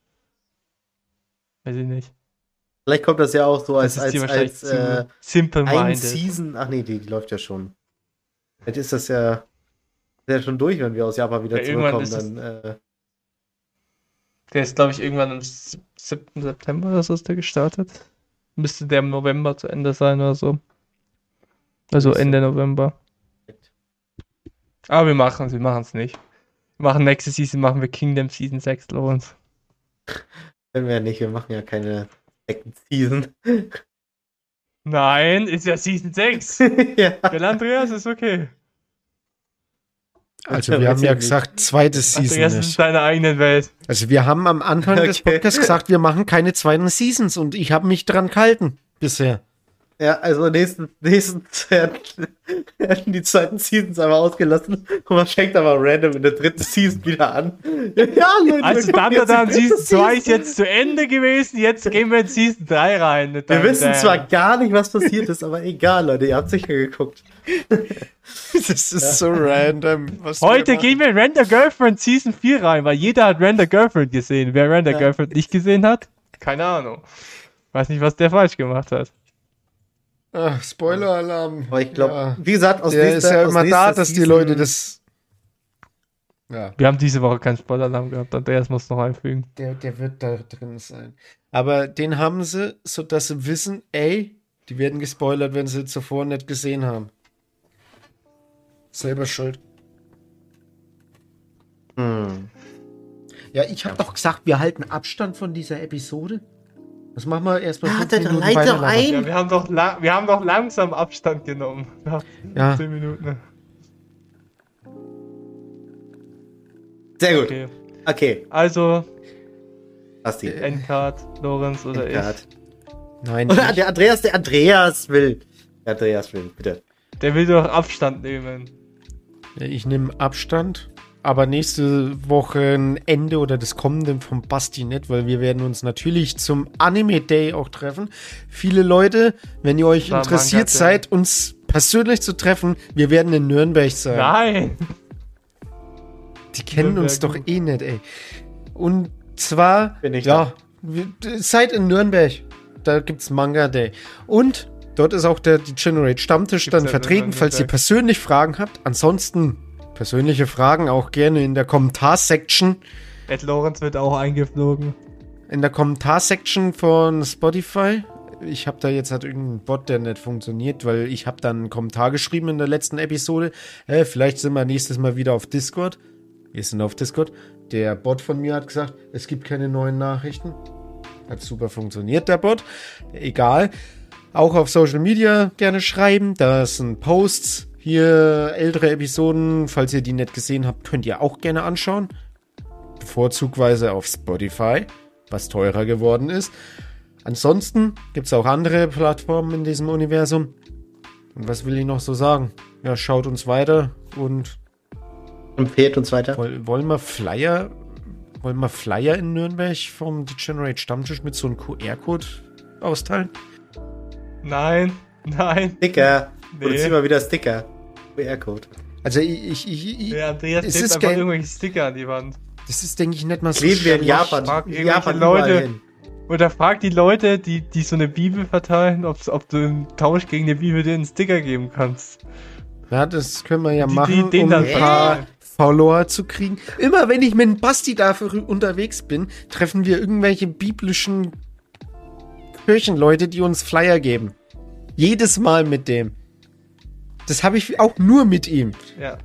Weiß ich nicht. Vielleicht kommt das ja auch so als, Das ist dir als, wahrscheinlich als zu äh, ein simple-minded. Season. Ach nee, die, die läuft ja schon. Vielleicht ist das ja, ist ja schon durch, wenn wir aus Japan wieder Ja, irgendwann zurückkommen. ist Dann, äh, Der ist, glaube ich, irgendwann am siebten September oder so ist der gestartet. Müsste der im November zu Ende sein oder so. Also Müsste. Ende November. Aber wir machen es, wir machen es nicht. Wir machen nächste Season, machen wir Kingdom Season sechs, Lorenz. können wir ja nicht, wir machen ja keine Second Season. Nein, ist ja Season sechs. ja. Gell, Andreas, ist okay. Also Ja, wir haben weiß ja ich nicht. gesagt, zweite Season Andreas ist in nicht. seiner eigenen Welt. Also wir haben am Anfang des Okay. Podcasts gesagt, wir machen keine zweiten Seasons und ich habe mich dran gehalten bisher. Ja, also nächsten, nächsten hätten die zweiten Seasons einfach ausgelassen und man fängt aber random in der dritten Season wieder an. Ja, Leute, Also wir gucken dann, jetzt dann die Season dritte zwei ist jetzt zu Ende gewesen, jetzt gehen wir in Season drei rein. Wir wissen zwar gar nicht, was passiert ist, aber egal, Leute, ihr habt sicher geguckt. Das ist so random. Was Heute wir gehen wir in Render Girlfriend Season vier rein, weil jeder hat Render Girlfriend gesehen. Wer Render Ja. Girlfriend nicht gesehen hat, keine Ahnung. Weiß nicht, was der falsch gemacht hat. Ach, Spoiler-Alarm. Aber ich glaube, Ja. wie gesagt, aus Der nächster, ist ja aus immer da, nächster dass die Season- Leute das... Ja, Wir haben diese Woche keinen Spoiler-Alarm gehabt, Andreas muss noch einfügen. der, der wird da drin sein. Aber den haben sie, sodass sie wissen, ey, die werden gespoilert, wenn sie zuvor nicht gesehen haben. Selber schuld. Hm. Ja, ich habe doch gesagt, wir halten Abstand von dieser Episode. Das machen wir erstmal Ja, fünf dann Minuten leit doch weiterlabern. ein. Ja, wir haben doch, la wir haben doch langsam Abstand genommen. Nach Ja. zehn Minuten. Sehr gut. Okay. Okay, Also, Basti. Endcard, Lorenz oder Endcard. Nein, Oder ich, der Andreas, der Andreas will. Der Andreas will, bitte. ich. Der will doch Abstand nehmen. ich nehme Abstand. Aber nächste Wochenende oder das kommende vom Basti nicht, weil wir werden uns natürlich zum Anime Day auch treffen. Viele Leute, wenn ihr euch Na, interessiert Manga Day. seid, uns persönlich zu treffen, wir werden in Nürnberg sein. Nein! Die kennen uns doch Nürnberg. eh nicht, ey. Und zwar, Bin ich ja, seid in Nürnberg. Da gibt's Manga Day. Und dort ist auch der Degenerate Stammtisch Gibt's dann ja vertreten, in falls ihr Nürnberg. persönlich Fragen habt. Ansonsten persönliche Fragen auch gerne in der Kommentarsection. Ed Lorenz wird auch eingeflogen. In der Kommentarsection von Spotify. Ich habe da jetzt halt irgendeinen Bot, der nicht funktioniert, weil ich habe dann einen Kommentar geschrieben in der letzten Episode. Äh, vielleicht sind wir nächstes Mal wieder auf Discord. Wir sind auf Discord. Der Bot von mir hat gesagt, es gibt keine neuen Nachrichten. Hat super funktioniert, der Bot. Egal. Auch auf Social Media gerne schreiben. Da sind Posts. Hier ältere Episoden. Falls ihr die nicht gesehen habt, könnt ihr auch gerne anschauen. Bevorzugsweise auf Spotify, was teurer geworden ist. Ansonsten gibt es auch andere Plattformen in diesem Universum. Und was will ich noch so sagen? Ja, schaut uns weiter und Empfehlt uns weiter. woll, wollen wir Flyer, wollen wir Flyer in Nürnberg vom Degenerate Stammtisch mit so einem Q R-Code austeilen? Nein, nein. Sticker. Nee. Produzieren wir wieder Sticker. Q R-Code. Also ich, ich, ich, ich Der Andreas es klebt ist einfach geil. irgendwelche Sticker an die Wand. Das ist, denke ich, nicht mal so Leben wir in schlimm. Japan. frag In irgendwelche Japan Leute. überall hin. Oder frag die Leute, die, die so eine Bibel verteilen, ob's, ob du im Tausch gegen eine Bibel dir einen Sticker geben kannst. Ja, das können wir ja Die- machen, die den um dann ein paar verteilen. Follower zu kriegen. Immer wenn ich mit Basti dafür unterwegs bin, treffen wir irgendwelche biblischen Kirchenleute, die uns Flyer geben. Jedes Mal mit dem. Das habe ich auch nur mit ihm. Ja.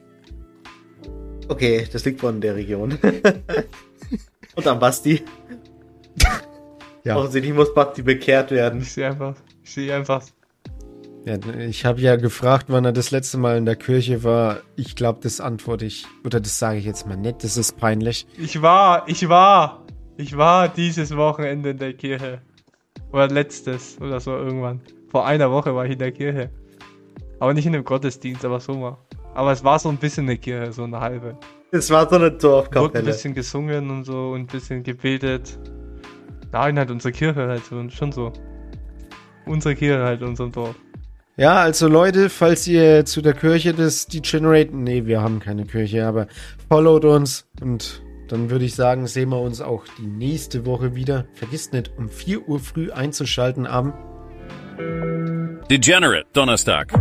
Okay, das liegt von der Region. Und am Basti. Ja. Offensichtlich muss Basti bekehrt werden. Ich sehe einfach, ich sehe einfach. Ja, ich habe ja gefragt, wann er das letzte Mal in der Kirche war. Ich glaube, das antworte ich. Oder das sage ich jetzt mal nicht. Das ist peinlich. Ich war, ich war, ich war dieses Wochenende in der Kirche. Oder letztes, oder so irgendwann. Vor einer Woche war ich in der Kirche. Aber nicht in einem Gottesdienst, aber so mal. Aber es war so ein bisschen eine Kirche, so eine halbe. Es war so eine Wurde ein Dorfkapelle. bisschen gesungen und so und ein bisschen gebetet. Nein, halt unsere Kirche halt so, schon so. Unsere Kirche halt in unserem Dorf. Ja, also Leute, falls ihr zu der Kirche des Degenerate... Nee, wir haben keine Kirche, aber followt uns. Und dann würde ich sagen, sehen wir uns auch die nächste Woche wieder. Vergisst nicht, um vier Uhr früh einzuschalten am... Degenerate Donnerstag.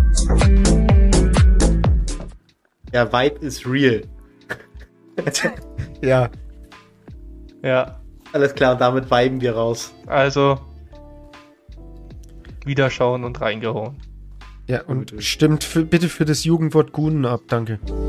Der Vibe ist real. Ja, Ja, Alles klar, damit viben wir raus. also wiederschauen und reingehauen. ja und stimmt für, bitte für das Jugendwort Gunen ab, danke.